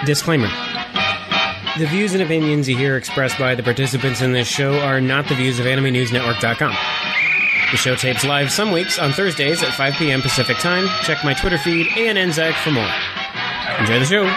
Disclaimer. The views and opinions you hear expressed by the participants in this show are not the views of AnimeNewsNetwork.com. The show tapes live some weeks on Thursdays at 5 p.m. Pacific Time. Check my Twitter feed, ANNZach, for more. Enjoy the show.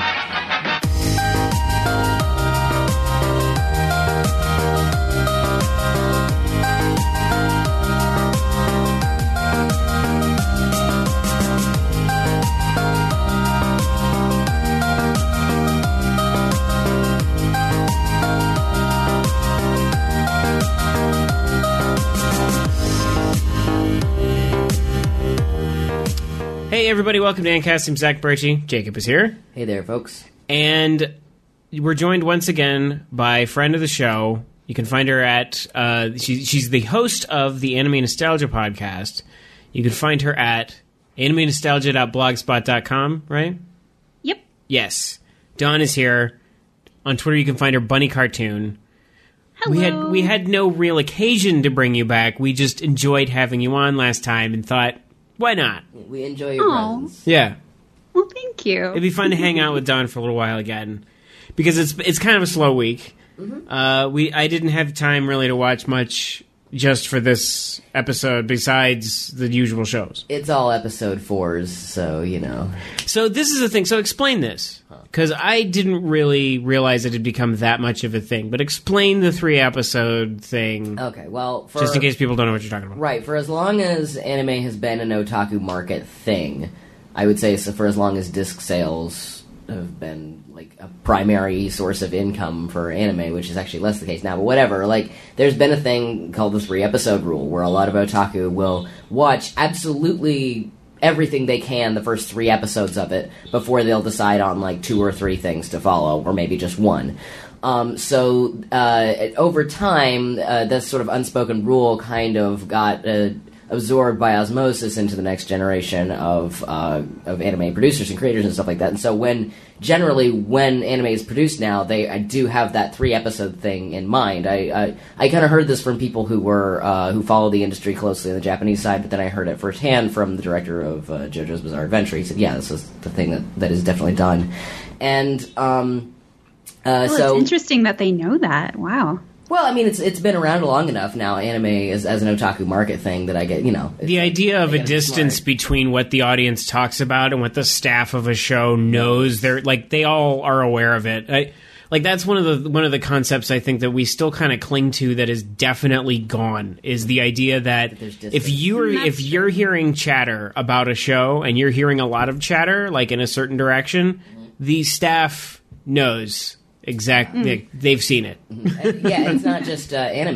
Hey everybody, welcome to Ancast. I'm Zach Berchi. Jacob is here. Hey there, folks. And we're joined once again by a friend of the show. You can find her at, she's the host of the Anime Nostalgia podcast. You can find her at animenostalgia.blogspot.com, right? Yep. Yes. Dawn is here. On Twitter you can find her Bunny Cartoon. Hello. We had no real occasion to bring you back. We just enjoyed having you on last time and thought, why not? We enjoy your presence. Yeah. Well, thank you. It'd be fun to hang out with Dawn for a little while again, because it's kind of a slow week. Mm-hmm. I didn't have time really to watch much just for this episode besides the usual shows. It's all episode 4s, so, you know. So this is the thing. So explain this, because I didn't really realize it had become that much of a thing. But explain the 3-episode thing. Okay, well, just in case people don't know what you're talking about. Right, for as long as anime has been an otaku market thing, I would say so for as long as disc sales have been like a primary source of income for anime, which is actually less the case now, but whatever. Like, there's been a thing called the 3-episode rule, where a lot of otaku will watch absolutely everything they can, the first 3 episodes of it, before they'll decide on like 2 or 3 things to follow, or maybe just 1. So over time, this sort of unspoken rule kind of got absorbed by osmosis into the next generation of anime producers and creators and stuff like that. And so when anime is produced now, I do have that 3-episode thing in mind. I kind of heard this from people who follow the industry closely on the Japanese side, but then I heard it firsthand from the director of JoJo's Bizarre Adventure. He said, yeah, this is the thing that is definitely done. And so it's interesting that they know that. Wow. Well, I mean, it's been around long enough now, anime as an otaku market thing, that I get, you know. The idea of a distance between what the audience talks about and what the staff of a show knows, they all are aware of it. That's one of the concepts I think that we still kind of cling to that is definitely gone, is the idea that if you're hearing chatter about a show and you're hearing a lot of chatter, like in a certain direction, the staff knows. Exactly, they've seen it. Yeah, it's not just anime.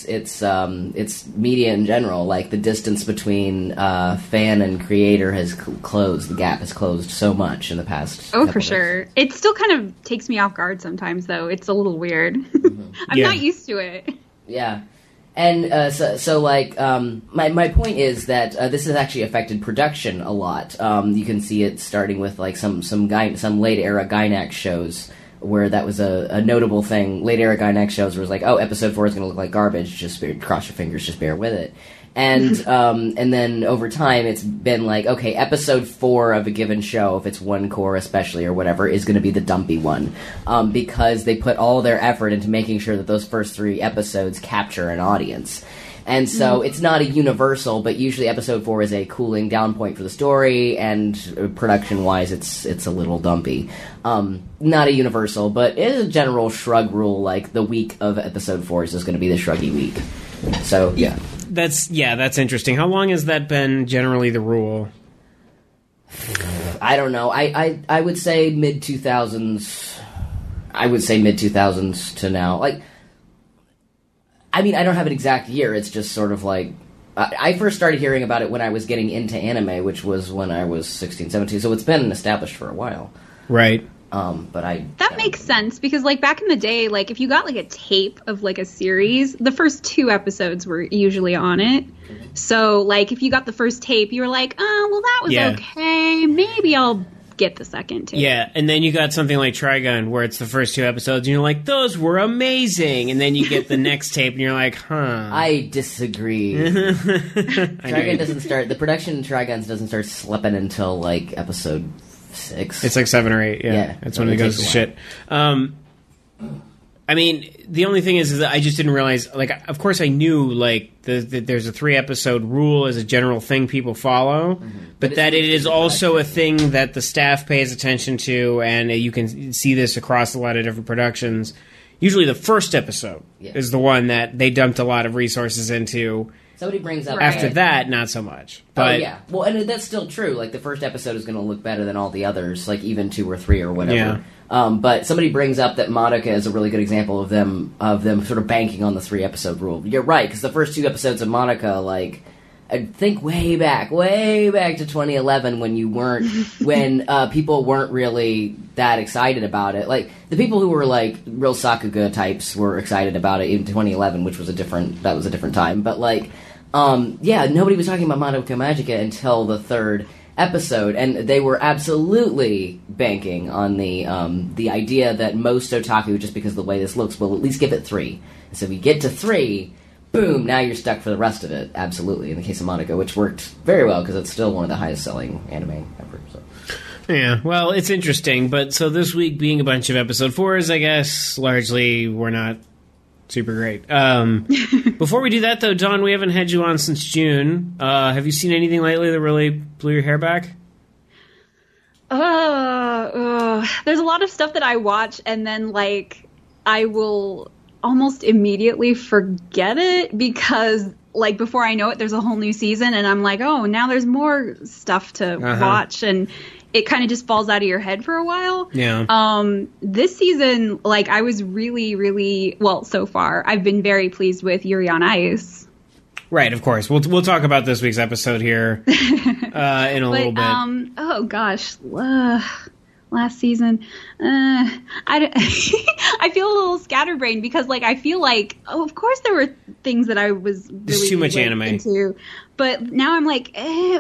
It's media in general. Like, the distance between fan and creator has closed. The gap has closed so much in the past. Oh, for sure. It still kind of takes me off guard sometimes, though. It's a little weird. I'm not used to it. Yeah, and my point is that this has actually affected production a lot. You can see it starting with like some late era Gainax shows, where that was a notable thing. Late era Gainax shows where it was like, oh, episode 4 is going to look like garbage, just cross your fingers, just bear with it. And and then over time it's been like, okay, episode 4 of a given show, if it's one core especially or whatever, is going to be the dumpy one, because they put all their effort into making sure that those first 3 episodes capture an audience. And so it's not a universal, but usually episode 4 is a cooling down point for the story, and production-wise it's a little dumpy. Not a universal, but it is a general shrug rule, like the week of episode 4 is just going to be the shruggy week. So, yeah. That's interesting. How long has that been generally the rule? I don't know. I would say mid-2000s. I would say mid-2000s to now. Like, I mean, I don't have an exact year. It's just sort of like... I first started hearing about it when I was getting into anime, which was when I was 16, 17. So it's been established for a while. Right. That makes sense, because like back in the day, like if you got like a tape of like a series, the first 2 episodes were usually on it. So like if you got the first tape, you were like, oh, well, that was okay. Maybe I'll get the second tape. Yeah, and then you got something like Trigun, where it's the first 2 episodes, and you're like, those were amazing. And then you get the next tape, and you're like, huh. I disagree. Trigun doesn't start... The production in Triguns doesn't start slipping until like episode 6. It's like 7 or 8. Yeah, that's when it goes to shit. I mean, the only thing is that I just didn't realize. Like, of course, I knew like there's a 3-episode rule as a general thing people follow, but that it is also a thing that the staff pays attention to, and you can see this across a lot of different productions. Usually, the first episode is the one that they dumped a lot of resources into. Somebody brings up after that, not so much. But, well, and that's still true. Like the first episode is going to look better than all the others, like even 2 or 3 or whatever. Yeah. But somebody brings up that Madoka is a really good example of them sort of banking on the 3-episode rule. You're right, because the first 2 episodes of Madoka, like, I think way back to 2011 when you weren't, when people weren't really that excited about it. Like the people who were like real Sakuga types were excited about it in 2011, which was a different time. But like, nobody was talking about Madoka Magica until the 3rd episode, and they were absolutely banking on the idea that most otaku, just because of the way this looks, will at least give it 3. And so if you get to 3, boom, now you're stuck for the rest of it. Absolutely, in the case of Madoka, which worked very well because it's still one of the highest selling anime ever. So. Yeah, well, it's interesting, but so this week being a bunch of episode 4s, I guess, largely were not super great. Before we do that, though, Dawn, we haven't had you on since June. Have you seen anything lately that really blew your hair back? There's a lot of stuff that I watch, and then, like, I will almost immediately forget it because, like, before I know it, there's a whole new season, and I'm like, oh, now there's more stuff to watch, and it kind of just falls out of your head for a while. Yeah. This season, like, I was really, really, well, so far, I've been very pleased with Yuri on Ice. Right, of course. We'll talk about this week's episode here in a little bit. Oh, gosh. Last season, I feel a little scatterbrained because, like, I feel like, of course there were things that I was really There's too much anime into, but now I'm like,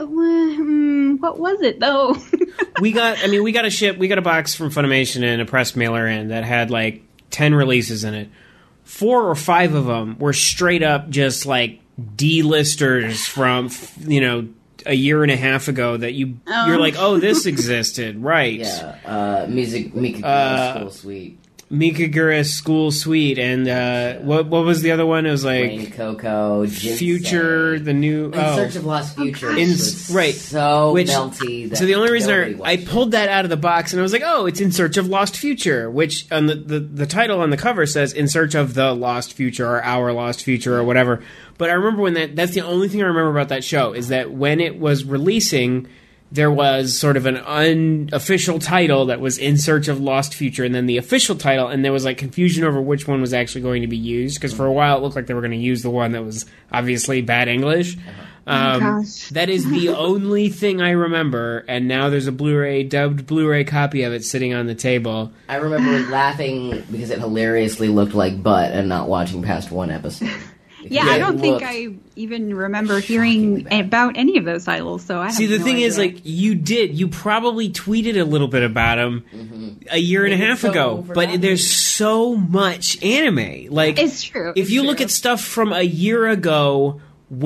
what was it though? we got a box from Funimation and a press mailer in that had like 10 releases in it. 4 or 5 of them were straight up just like D-listers from, a year and a half ago that you're like, oh, this existed, right? Yeah, Mikagura's School Suite. Mikagura's School Suite, and what was the other one? It was like Rain Coco, Jinsei. Future, the new In Search of Lost Future. Right, so melty. So the only reason I pulled that out of the box and I was like, oh, it's In Search of Lost Future, which on the title on the cover says In Search of the Lost Future or Our Lost Future or whatever. But I remember when that's the only thing I remember about that show is that when it was releasing, there was sort of an unofficial title that was In Search of Lost Future, and then the official title, and there was like confusion over which one was actually going to be used, because for a while it looked like they were going to use the one that was obviously bad English. That is the only thing I remember, and now there's a dubbed Blu-ray copy of it sitting on the table. I remember laughing because it hilariously looked like butt and not watching past one episode. Yeah, I don't think I even remember hearing about any of those titles. So I see. The thing is, like, you probably tweeted a little bit about them a year and a half ago, but there's so much anime. Like, it's true. If you look at stuff from a year ago,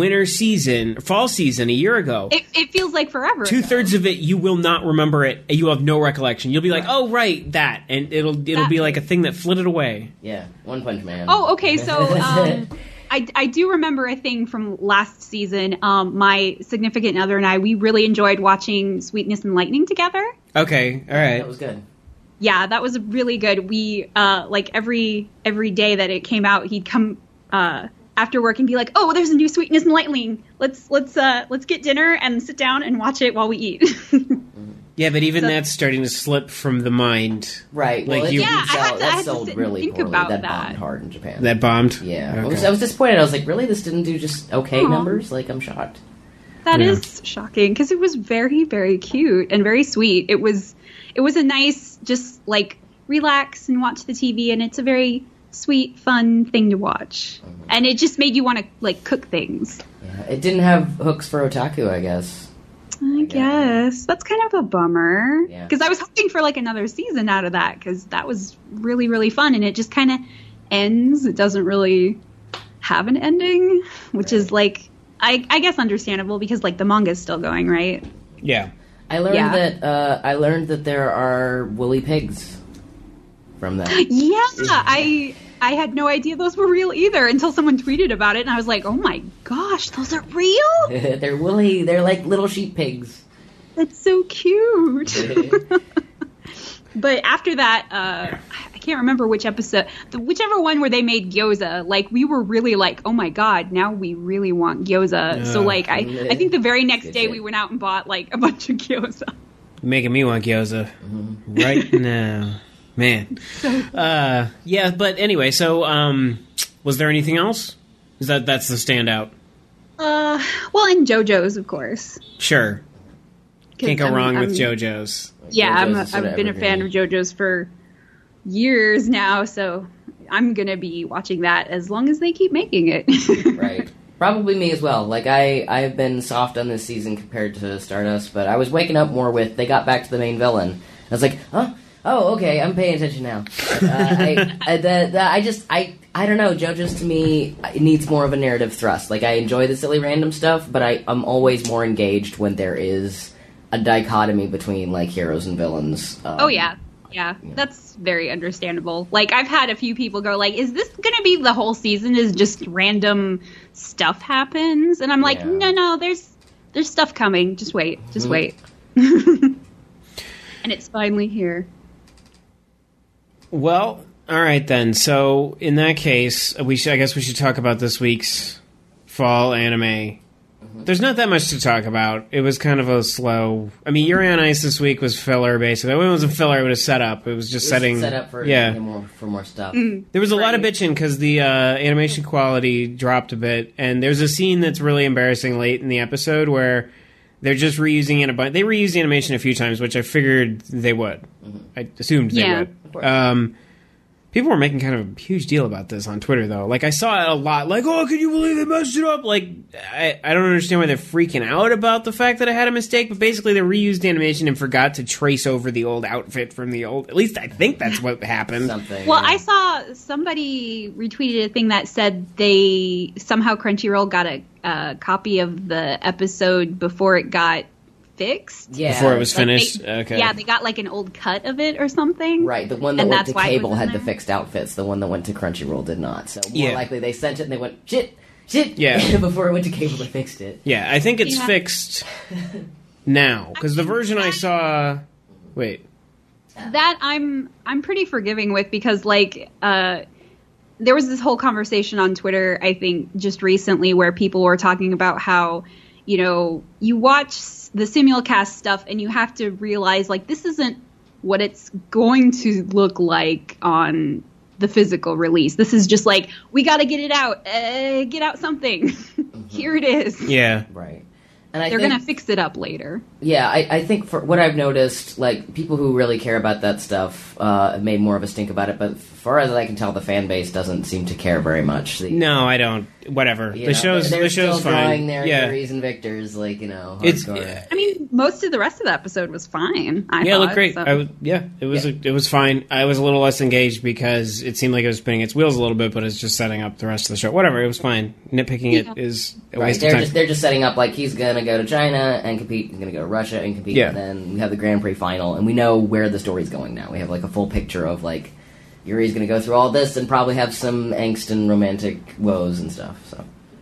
fall season, a year ago, it feels like forever. 2/3 of it, you will not remember it. You have no recollection. You'll be like, oh, right, that, and it'll be like a thing that flitted away. Yeah, One Punch Man. Oh, okay, so. I do remember a thing from last season. My significant other and I, we really enjoyed watching Sweetness and Lightning together. Okay, all right. That was good. Yeah, that was really good. We, like, every day that it came out, he'd come after work and be like, oh, there's a new Sweetness and Lightning. Let's get dinner and sit down and watch it while we eat. Yeah, but even that's starting to slip from the mind. Right. Well, like that sold really poorly. That bombed hard in Japan. That bombed? Yeah. Okay. I was disappointed. I was like, really? This didn't do just okay numbers? Like, I'm shocked. That is shocking, because it was very, very cute and very sweet. It was a nice, just, like, relax and watch the TV, and it's a very sweet, fun thing to watch. Mm-hmm. And it just made you want to, like, cook things. Yeah. It didn't have hooks for otaku, I guess. I guess. That's kind of a bummer. Yeah. Because I was hoping for, like, another season out of that, because that was really, really fun, and it just kind of ends. It doesn't really have an ending, which is, like, I guess understandable, because, like, the manga's still going, right? Yeah. I learned that there are woolly pigs from that. Yeah, I had no idea those were real either until someone tweeted about it, and I was like, oh my gosh, those are real? They're woolly. They're like little sheep pigs. That's so cute. But after that, I can't remember which episode, whichever one where they made gyoza, like, we were really like, oh my god, now we really want gyoza. So, like, I think the very next day we went out and bought, like, a bunch of gyoza. Making me want gyoza right now. Man. Yeah, but anyway, so, was there anything else? That's the standout? Well, and JoJo's, of course. Sure. Can't go wrong with JoJo's. Yeah, JoJo's I've been a fan of JoJo's for years now, so I'm going to be watching that as long as they keep making it. Right. Probably me as well. Like, I've been soft on this season compared to Stardust, but I was waking up more with, they got back to the main villain. I was like, huh? Oh, okay, I'm paying attention now. I don't know, JoJo's to me, it needs more of a narrative thrust. Like, I enjoy the silly random stuff, but I'm always more engaged when there is a dichotomy between, like, heroes and villains. Yeah, that's very understandable. Like, I've had a few people go, like, is this going to be the whole season is just random stuff happens? And I'm like, no, there's stuff coming. Just wait. And it's finally here. Well, all right then. So, in that case, I guess we should talk about this week's fall anime. There's not that much to talk about. It was kind of a slow... I mean, Yuri on Ice this week was filler, basically. It wasn't filler, it was set up. It was just setting... set up for more stuff. There was a lot of bitching because the animation quality dropped a bit, and there's a scene that's really embarrassing late in the episode where they're just reusing it. They reused the animation a few times, which I figured they would. I assumed they would. People were making kind of a huge deal about this on Twitter, though. Like, I saw it a lot. Like, oh, can you believe they messed it up? Like, I don't understand why they're freaking out about the fact that I had a mistake, but basically they reused animation and forgot to trace over the old outfit from the old... At least I think that's what happened. I saw somebody retweeted a thing that said they... Somehow Crunchyroll got a copy of the episode before it got fixed. Yeah. Before it was finished? Okay. Yeah, they got like an old cut of it or something. Right, the one that went to cable had the fixed outfits. The one that went to Crunchyroll did not. So more likely they sent it and they went, shit! Yeah. Before it went to cable, they fixed it. Yeah, I think it's fixed now. Because the version I saw... Wait. That I'm pretty forgiving with because, like... there was this whole conversation on Twitter, I think, just recently where people were talking about how, you know, you watch the simulcast stuff and you have to realize, like, this isn't what it's going to look like on the physical release. This is just like, we got to get it out. Get out something. Here it is. Yeah. Right. And they're going to fix it up later. Yeah, I think for what I've noticed, like, people who really care about that stuff have made more of a stink about it, but as far as I can tell, the fan base doesn't seem to care very much. No, I don't. Whatever. The show's still fine. Drawing their Yuris and Victors, like, you know, hardcore. I mean, most of the rest of the episode was fine. I thought, it looked great. So. It was fine. I was a little less engaged because it seemed like it was spinning its wheels a little bit, but it's just setting up the rest of the show. Whatever, it was fine. Nitpicking it is a waste of time. They're just setting up, like, he's going to go to China and compete, he's going to go to Russia and compete, and then we have the Grand Prix final, and we know where the story's going now. We have, like, a full picture of, like, Yuri's going to go through all this and probably have some angst and romantic woes and stuff, so...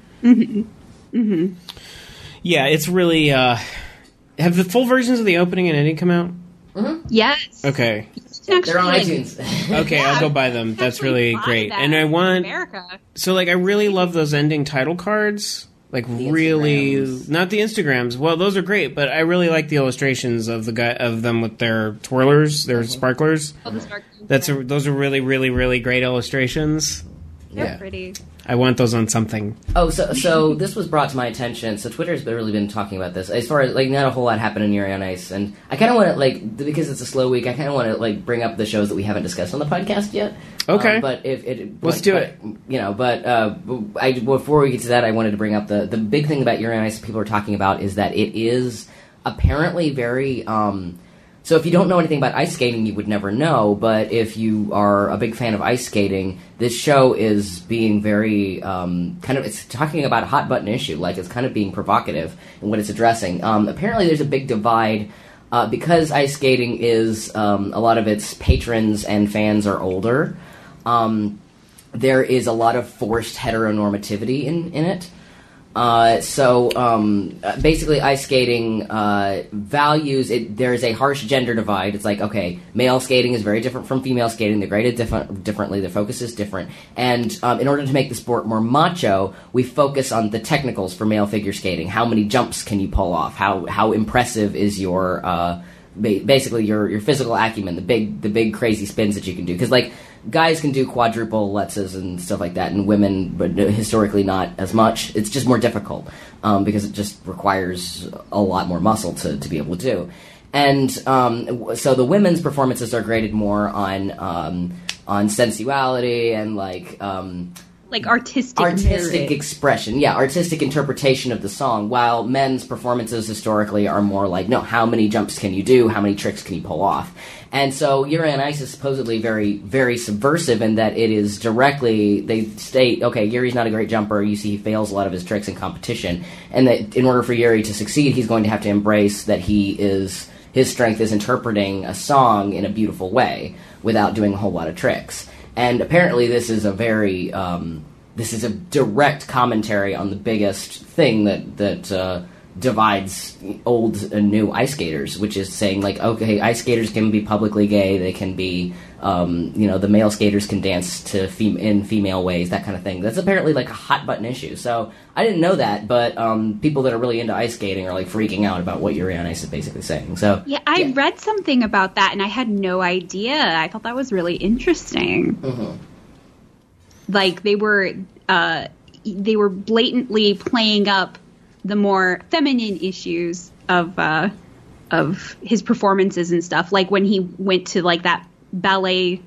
Yeah, it's really. Have the full versions of the opening and ending come out? Yes. Okay. They're on iTunes. Okay, I'll go buy them. That's really great. And I want. America. So, like, I really love those ending title cards. Like, really. Instagrams. Not the Instagrams. Well, those are great, but I really like the illustrations of them with their twirlers, their sparklers. Oh, the sparklers. Those are really, really, really great illustrations. They're pretty. I want those on something. Oh, so this was brought to my attention. So Twitter's really been talking about this. As far as, like, not a whole lot happened in Yuri on Ice. And I kind of want to, like, because it's a slow week, I kind of want to, like, bring up the shows that we haven't discussed on the podcast yet. Okay. But Let's do it. You know, before we get to that, I wanted to bring up the big thing about Yuri on Ice that people are talking about is that it is apparently very... So if you don't know anything about ice skating, you would never know, but if you are a big fan of ice skating, this show is being very, it's talking about a hot-button issue, like it's kind of being provocative in what it's addressing. Apparently there's a big divide because ice skating is a lot of its patrons and fans are older. There is a lot of forced heteronormativity in it. Basically, ice skating values it. There is a harsh gender divide. It's like, okay, male skating is very different from female skating. They're graded differently. Their focus is different. And in order to make the sport more macho, we focus on the technicals for male figure skating. How many jumps can you pull off? How impressive is your basically your physical acumen? The big crazy spins that you can do. Because like guys can do quadruple lutzes and stuff like that, and women, but historically not as much. It's just more difficult because it just requires a lot more muscle to be able to do. And so the women's performances are graded more on sensuality and like artistic expression, artistic interpretation of the song, while men's performances historically are more like, no, how many jumps can you do, how many tricks can you pull off. And so Yuri on Ice is supposedly very, very subversive in that it is directly, they state, okay, Yuri's not a great jumper, you see he fails a lot of his tricks in competition, and that in order for Yuri to succeed, he's going to have to embrace that his strength is interpreting a song in a beautiful way without doing a whole lot of tricks. And apparently this is a very, this is a direct commentary on the biggest thing that divides old and new ice skaters, which is saying, like, okay, ice skaters can be publicly gay, they can be, the male skaters can dance to in female ways, that kind of thing. That's apparently, like, a hot-button issue. So, I didn't know that, but people that are really into ice skating are, like, freaking out about what Yuri on Ice is basically saying. So yeah, I read something about that, and I had no idea. I thought that was really interesting. Mm-hmm. Like, they were blatantly playing up the more feminine issues of his performances and stuff. Like when he went to like that ballet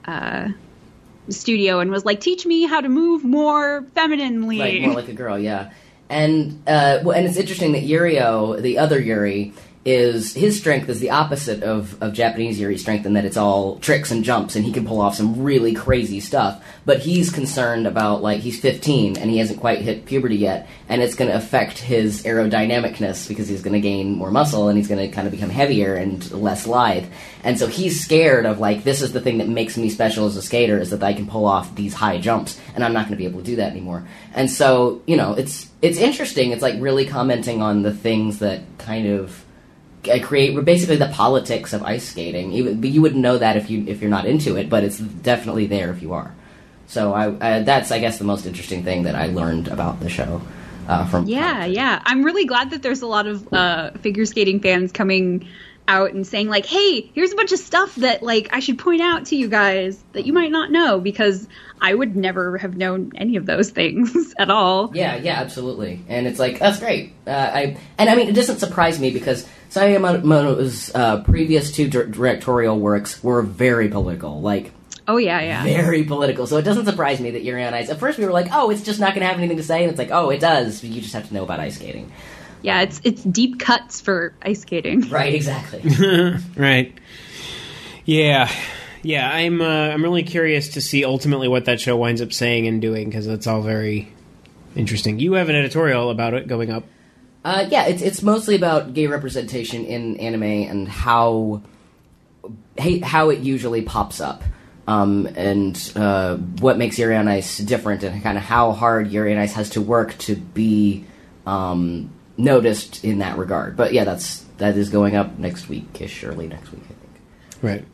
studio and was like, "Teach me how to move more femininely, like more like a girl." Yeah, and it's interesting that Yurio, the other Yuri, his strength is the opposite of Japanese Yuri's strength in that it's all tricks and jumps, and he can pull off some really crazy stuff. But he's concerned about, like, he's 15 and he hasn't quite hit puberty yet, and it's going to affect his aerodynamicness because he's going to gain more muscle and he's going to kind of become heavier and less lithe. And so he's scared of, like, this is the thing that makes me special as a skater, is that I can pull off these high jumps, and I'm not going to be able to do that anymore. And so, it's interesting. It's like really commenting on the things that kind of create basically the politics of ice skating. You wouldn't know that if you're not into it, but it's definitely there if you are. So that's, I guess, the most interesting thing that I learned about the show. Yeah. I'm really glad that there's a lot of figure skating fans coming out and saying, like, hey, here's a bunch of stuff that, like, I should point out to you guys that you might not know, because I would never have known any of those things at all. Yeah, absolutely. And it's like, that's great. It doesn't surprise me because Yamamoto's previous two directorial works were very political. Like, oh, yeah. Very political. So it doesn't surprise me that Yuri on Ice, at first we were like, oh, it's just not going to have anything to say. And it's like, oh, it does. You just have to know about ice skating. Yeah, it's deep cuts for ice skating. Right, exactly. Right. Yeah. I'm really curious to see ultimately what that show winds up saying and doing, because it's all very interesting. You have an editorial about it going up. It's mostly about gay representation in anime and how it usually pops up, and what makes Yuri on Ice different, and kind of how hard Yuri on Ice has to work to be noticed in that regard. But yeah, that is going up next week-ish, early next week, I think. Right.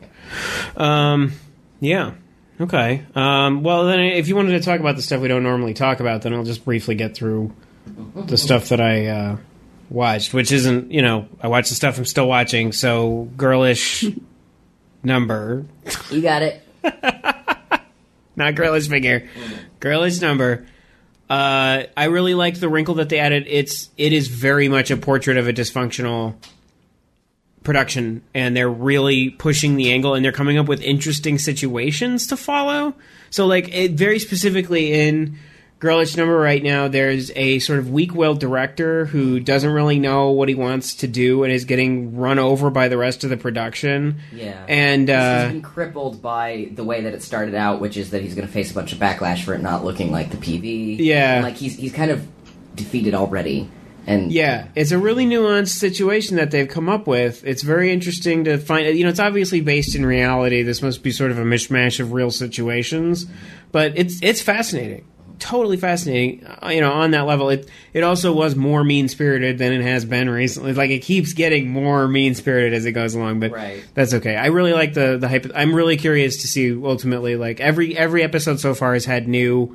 Yeah. Okay. Well, then if you wanted to talk about the stuff we don't normally talk about, then I'll just briefly get through the stuff that I watched, which isn't, I watched the stuff I'm still watching, so Girlish Number. You got it. Not Girlish Figure. Girlish Number. I really like the wrinkle that they added. It is very much a portrait of a dysfunctional production, and they're really pushing the angle, and they're coming up with interesting situations to follow. So, like, very specifically in Girlish Number right now, there's a sort of weak-willed director who doesn't really know what he wants to do and is getting run over by the rest of the production. Yeah. And he's been crippled by the way that it started out, which is that he's going to face a bunch of backlash for it not looking like the PV. Yeah. And, like, he's kind of defeated already. And yeah, it's a really nuanced situation that they've come up with. It's very interesting to find. It's obviously based in reality. This must be sort of a mishmash of real situations, but it's fascinating, totally fascinating. On that level, it also was more mean spirited than it has been recently. Like it keeps getting more mean spirited as it goes along, but that's okay. I really like the hype. I'm really curious to see ultimately. Like every episode so far has had new.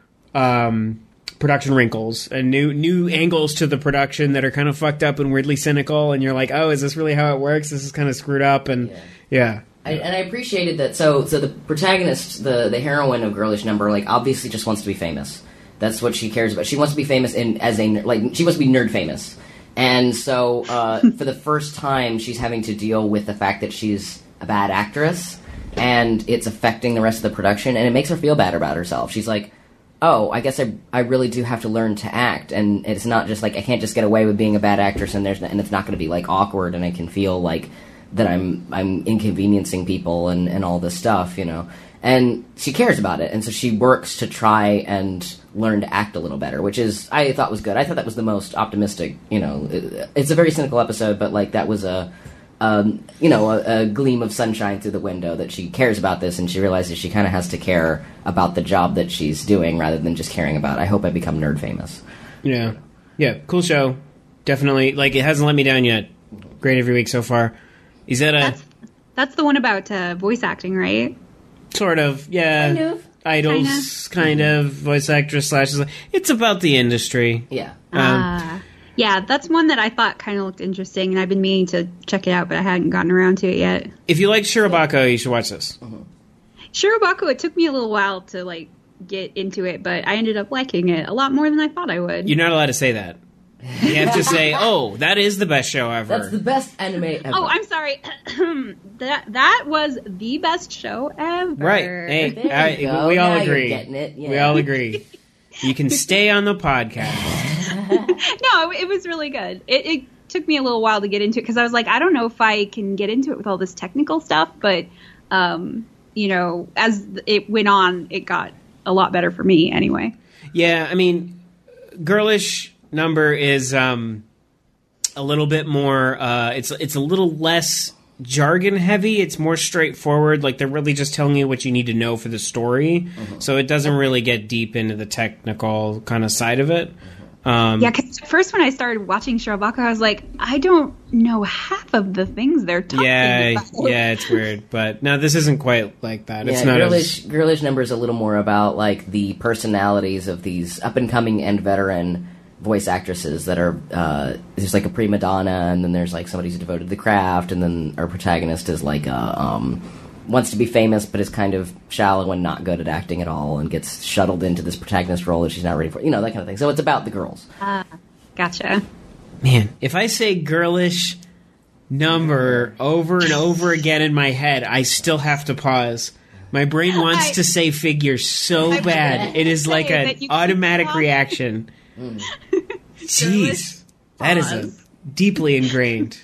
Production wrinkles and new angles to the production that are kind of fucked up and weirdly cynical, and you're like, oh, is this really how it works? This is kind of screwed up, and yeah. I appreciated that. So the protagonist, the heroine of Girlish Number, like obviously just wants to be famous. That's what she cares about. She wants to be famous she wants to be nerd famous, and so for the first time, she's having to deal with the fact that she's a bad actress, and it's affecting the rest of the production, and it makes her feel bad about herself. She's like, oh, I guess I really do have to learn to act, and it's not just like I can't just get away with being a bad actress, and it's not going to be like awkward, and I can feel like that I'm inconveniencing people and all this stuff, And she cares about it, and so she works to try and learn to act a little better, which I thought was good. I thought that was the most optimistic. It's a very cynical episode, but like that was a gleam of sunshine through the window that she cares about this, and she realizes she kind of has to care about the job that she's doing rather than just caring about, I hope I become nerd famous. Yeah. Cool show. Definitely. Like, it hasn't let me down yet. Great every week so far. Is that That's the one about voice acting, right? Sort of. Yeah. Kind of. Idols, kind of. Voice actress / it's about the industry. Yeah. Yeah, that's one that I thought kind of looked interesting, and I've been meaning to check it out, but I hadn't gotten around to it yet. If you like Shirobako, you should watch this. Shirobako, it took me a little while to get into it, but I ended up liking it a lot more than I thought I would. You're not allowed to say that. You have to say, "Oh, that is the best show ever." That's the best anime ever. Oh, I'm sorry. that was the best show ever. Right. Hey, we all agree. You're getting it. Yeah. We all agree. You can stay on the podcast. No, it was really good. It took me a little while to get into it because I was like, I don't know if I can get into it with all this technical stuff, but as it went on, it got a lot better for me anyway. Yeah, I mean, Girlish Number is a little bit more. It's a little less jargon heavy. It's more straightforward. Like they're really just telling you what you need to know for the story. So it doesn't really get deep into the technical kind of side of it. Because first when I started watching Shirobako, I was like, I don't know half of the things they're talking about. Yeah, it's weird. But no, this isn't quite like that. Yeah, it's not Girlish Number is a little more about like the personalities of these up-and-coming and veteran voice actresses that are there's like a prima donna, and then there's like somebody who's devoted to the craft, and then our protagonist is like wants to be famous but is kind of shallow and not good at acting at all, and gets shuttled into this protagonist role that she's not ready for, that kind of thing. So it's about the girls. Gotcha. Man, if I say Girlish Number over and over again in my head, I still have to pause. My brain wants to say figure so bad. It is like an automatic reaction. Jeez, that is deeply ingrained.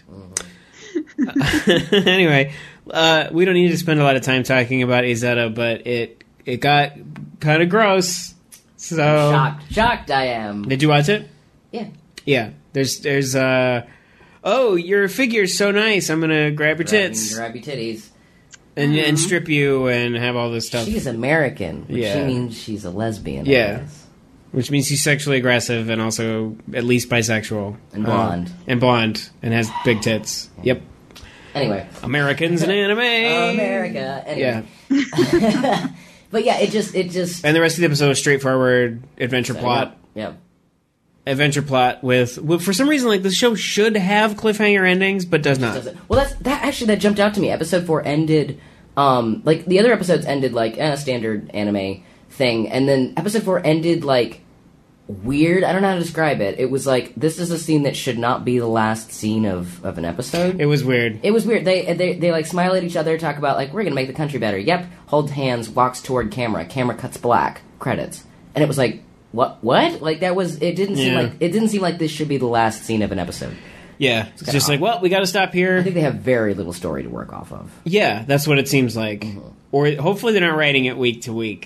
Anyway, we don't need to spend a lot of time talking about Izetta, but it got kind of gross. So shocked I am. Did you watch it? Yeah. There's oh, your figure's so nice. I'm gonna grab your tits, grab your titties, and strip you and have all this stuff. She's American, which she means she's a lesbian. Yeah. Which means she's sexually aggressive and also at least bisexual. And blonde. And has big tits. Yep. Anyway. Americans in anime. America. Anyway. Yeah. But yeah, it just. And the rest of the episode is straightforward adventure plot. Yeah. Adventure plot with for some reason, like, the show should have cliffhanger endings, but does not. Well, that jumped out to me. Episode 4 ended, like, the other episodes ended like a standard anime thing, and then episode 4 ended like weird. I don't know how to describe it. It was like, this is a scene that should not be the last scene of an episode. It was weird. They like smile at each other, talk about like, we're gonna make the country better. Yep. Hold hands, walks toward camera cuts black, credits. And it was like, what? Like, that was, it didn't seem like this should be the last scene of an episode. Yeah. It's just like, well, we gotta stop here. I think they have very little story to work off of. Yeah, that's what it seems like. Mm-hmm. Or hopefully they're not writing it week to week.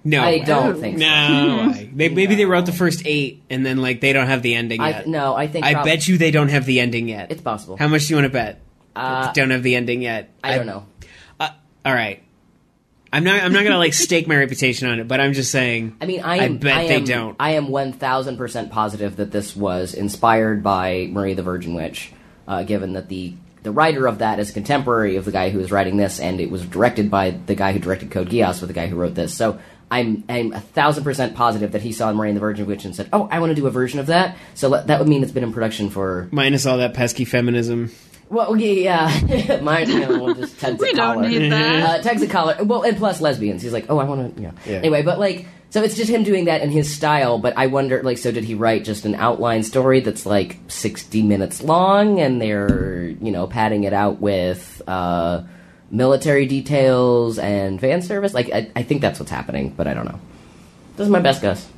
No, I don't think so. No, maybe they wrote the first 8 and then like they don't have the ending yet. I think I bet you they don't have the ending yet. it's possible. How much do you want to bet? Don't have the ending yet. I don't know. All right. I'm not gonna like stake my reputation on it, but I'm just saying. I mean, they don't. I am 1,000% positive that this was inspired by Marie the Virgin Witch, given that the writer of that is a contemporary of the guy who was writing this, and it was directed by the guy who directed Code Geass with the guy who wrote this. So I'm 1,000% positive that he saw Marie and the Virgin Witch and said, "Oh, I want to do a version of that." So that would mean it's been in production for minus all that pesky feminism. Well, yeah. Mine, we'll just tugs We a collar. don't need that. Tugs a collar. Well, and plus lesbians. He's like, oh, I want to, yeah. Anyway, but like, so it's just him doing that in his style, but I wonder, like, so did he write just an outline story that's like 60 minutes long, and they're, padding it out with military details and fan service? Like, I think that's what's happening, but I don't know. This is my best guess.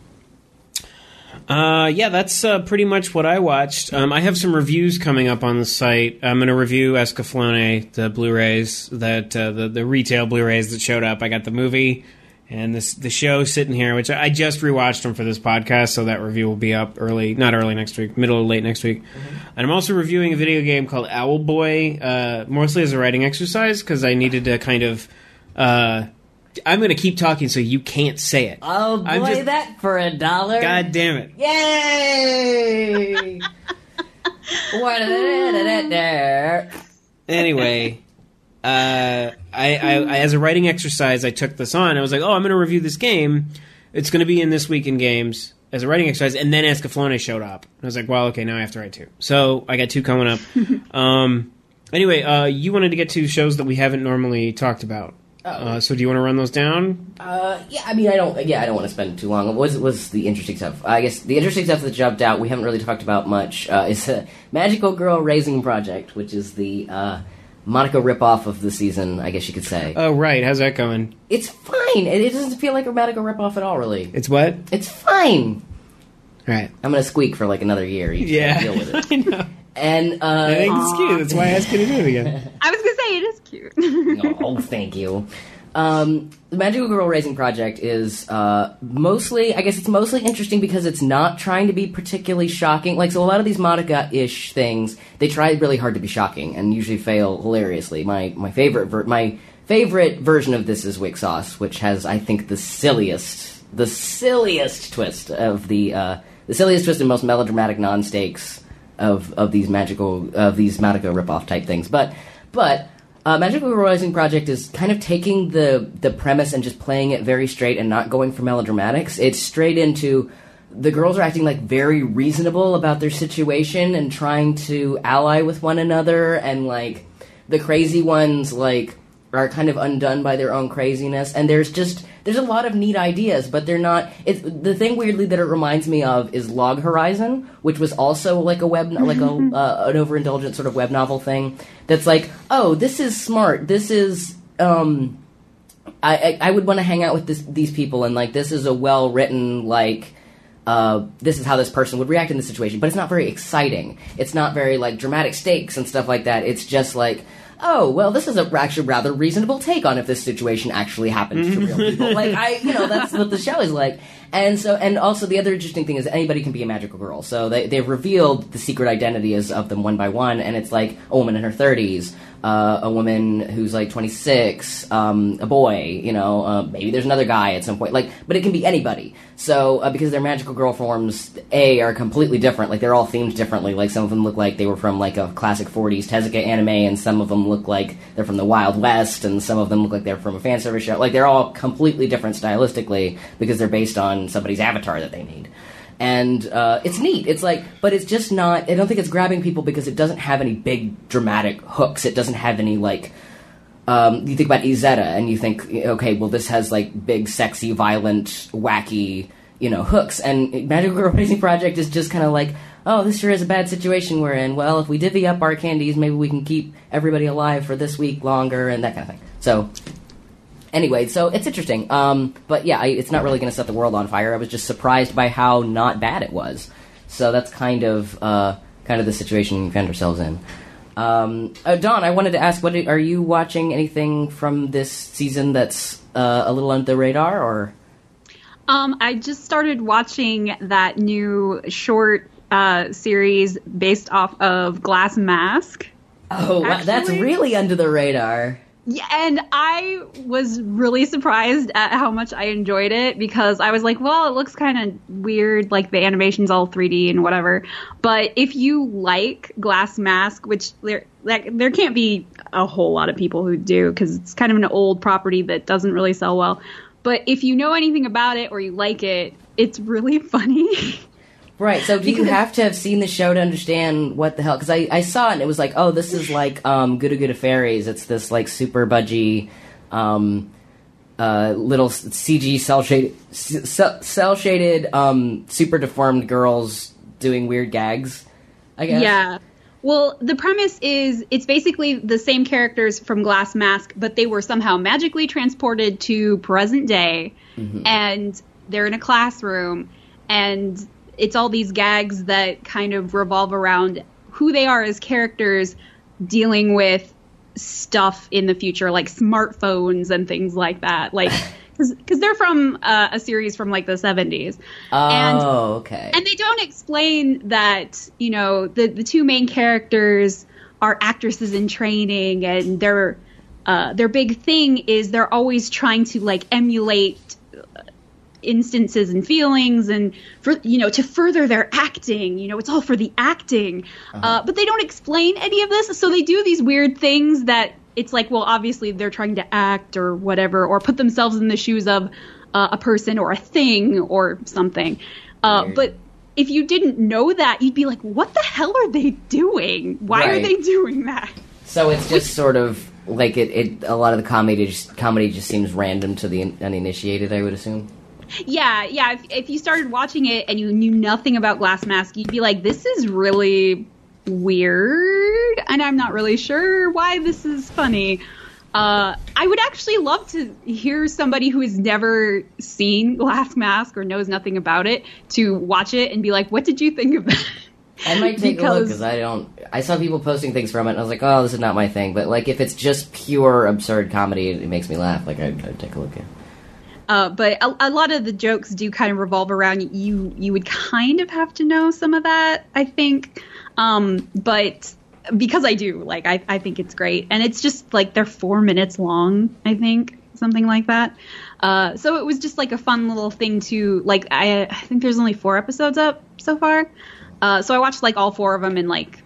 Yeah, that's pretty much what I watched. I have some reviews coming up on the site. I'm going to review Escaflowne, the Blu-rays, that the retail Blu-rays that showed up. I got the movie and the show sitting here, which I just rewatched them for this podcast, so that review will be up not early next week, middle or late next week. Mm-hmm. And I'm also reviewing a video game called Owlboy, mostly as a writing exercise, because I needed to kind of... I'm going to keep talking so you can't say it. I'll play that for $1. God damn it. Yay! Anyway, I as a writing exercise, I took this on. I was like, I'm going to review this game. It's going to be in This Week in Games as a writing exercise. And then Escaflowne showed up. I was like, well, okay, now I have to write 2. So I got 2 coming up. Anyway, you wanted to get to shows that we haven't normally talked about. So do you want to run those down? Yeah, I mean, I don't want to spend too long. What was the interesting stuff? I guess the interesting stuff that jumped out, we haven't really talked about much, is Magical Girl Raising Project, which is the Monaco ripoff of the season, I guess you could say. Oh, right. How's that going? It's fine. It doesn't feel like a Monaco ripoff at all, really. It's what? It's fine. Right. I'm going to squeak for like another year each to deal with it. I know. And I think it's cute. That's why I asked you to do it again. I was going to say, it is cute. Oh, thank you. The Magical Girl Raising Project is mostly interesting because it's not trying to be particularly shocking. Like, so a lot of these Monica-ish things, they try really hard to be shocking and usually fail hilariously. My favorite version of this is Wick Sauce, which has, I think, the silliest twist of the silliest twist and most melodramatic non-stakes of these Monica ripoff type things. But Magical Girl Rising Project is kind of taking the premise and just playing it very straight and not going for melodramatics. It's straight into the girls are acting like very reasonable about their situation and trying to ally with one another, and like the crazy ones like are kind of undone by their own craziness. And there's a lot of neat ideas, but they're not. The thing weirdly that it reminds me of is Log Horizon, which was also like an overindulgent sort of web novel thing. That's like, oh, this is smart. This is I would want to hang out with these people, and like this is a well written like. This is how this person would react in this situation, but it's not very exciting. It's not very like dramatic stakes and stuff like that. It's just like, oh, well, this is actually rather reasonable take on if this situation actually happens to real people. Like, that's what the show is like. And also the other interesting thing is anybody can be a magical girl. So they've revealed the secret identities of them one by one, and it's like a woman in her 30s, a woman who's like 26, a boy, maybe there's another guy at some point, but it can be anybody. So, because their magical girl forms, are completely different, like they're all themed differently, like some of them look like they were from like a classic 40s Tezuka anime, and some of them look like they're from the Wild West, and some of them look like they're from a fan service show, like they're all completely different stylistically, because they're based on somebody's avatar that they made. And it's neat. It's like, but it's just not. I don't think it's grabbing people because it doesn't have any big dramatic hooks. It doesn't have any like. You think about Izetta and you think, okay, well, this has like big, sexy, violent, wacky, hooks. And Magical Girl Raising Project is just kind of like, oh, this sure is a bad situation we're in. Well, if we divvy up our candies, maybe we can keep everybody alive for this week longer and that kind of thing. So. Anyway, so it's interesting. But yeah, it's not really going to set the world on fire. I was just surprised by how not bad it was. So that's kind of the situation we found ourselves in. Don, I wanted to ask, are you watching anything from this season that's a little under the radar, or? I just started watching that new short series based off of Glass Mask. Oh, that's really under the radar. Yeah, and I was really surprised at how much I enjoyed it because I was like, well, it looks kind of weird, like the animation's all 3D and whatever. But if you like Glass Mask, which there can't be a whole lot of people who do because it's kind of an old property that doesn't really sell well. But if you know anything about it or you like it, it's really funny. Right, so do you have to have seen the show to understand what the hell? Because I saw it and it was like, oh, this is like Goo Goo Fairies. It's this like super budgy, little CG cell shaded, super deformed girls doing weird gags, I guess. Yeah. Well, the premise is it's basically the same characters from Glass Mask, but they were somehow magically transported to present day, and they're in a classroom, and it's all these gags that kind of revolve around who they are as characters dealing with stuff in the future, like smartphones and things like that. Like, because they're from a series from like the 70s. Oh, okay. And they don't explain that, you know, the two main characters are actresses in training, and their big thing is they're always trying to like emulate instances and feelings, and for, you know, to further their acting, you know, it's all for the acting. But they don't explain any of this, so they do these weird things that it's like, well, obviously they're trying to act or whatever, or put themselves in the shoes of a person or a thing or something. But if you didn't know that, you'd be like, what the hell are they doing? Why are they doing that? So it's just sort of like it a lot of the comedy just seems random to the uninitiated, I would assume. Yeah. If you started watching it and you knew nothing about Glass Mask, you'd be like, this is really weird, and I'm not really sure why this is funny. I would actually love to hear somebody who has never seen Glass Mask or knows nothing about it to watch it and be like, what did you think of that? I might take a look, because I saw people posting things from it, and I was like, oh, this is not my thing. But like, if it's just pure absurd comedy, it makes me laugh. Like, I'd take a look at it. But a lot of the jokes do kind of revolve around you would kind of have to know some of that, I think. But because I do, like, I think it's great. And it's just like they're 4 minutes long, I think, something like that. So it was just like a fun little thing to, like, I think there's only 4 episodes up so far. So I watched like all 4 of them in like,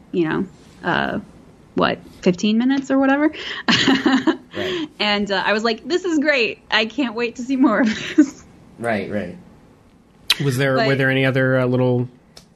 15 minutes or whatever. Right. And I was like, this is great. I can't wait to see more of this. Right. Were there any other little...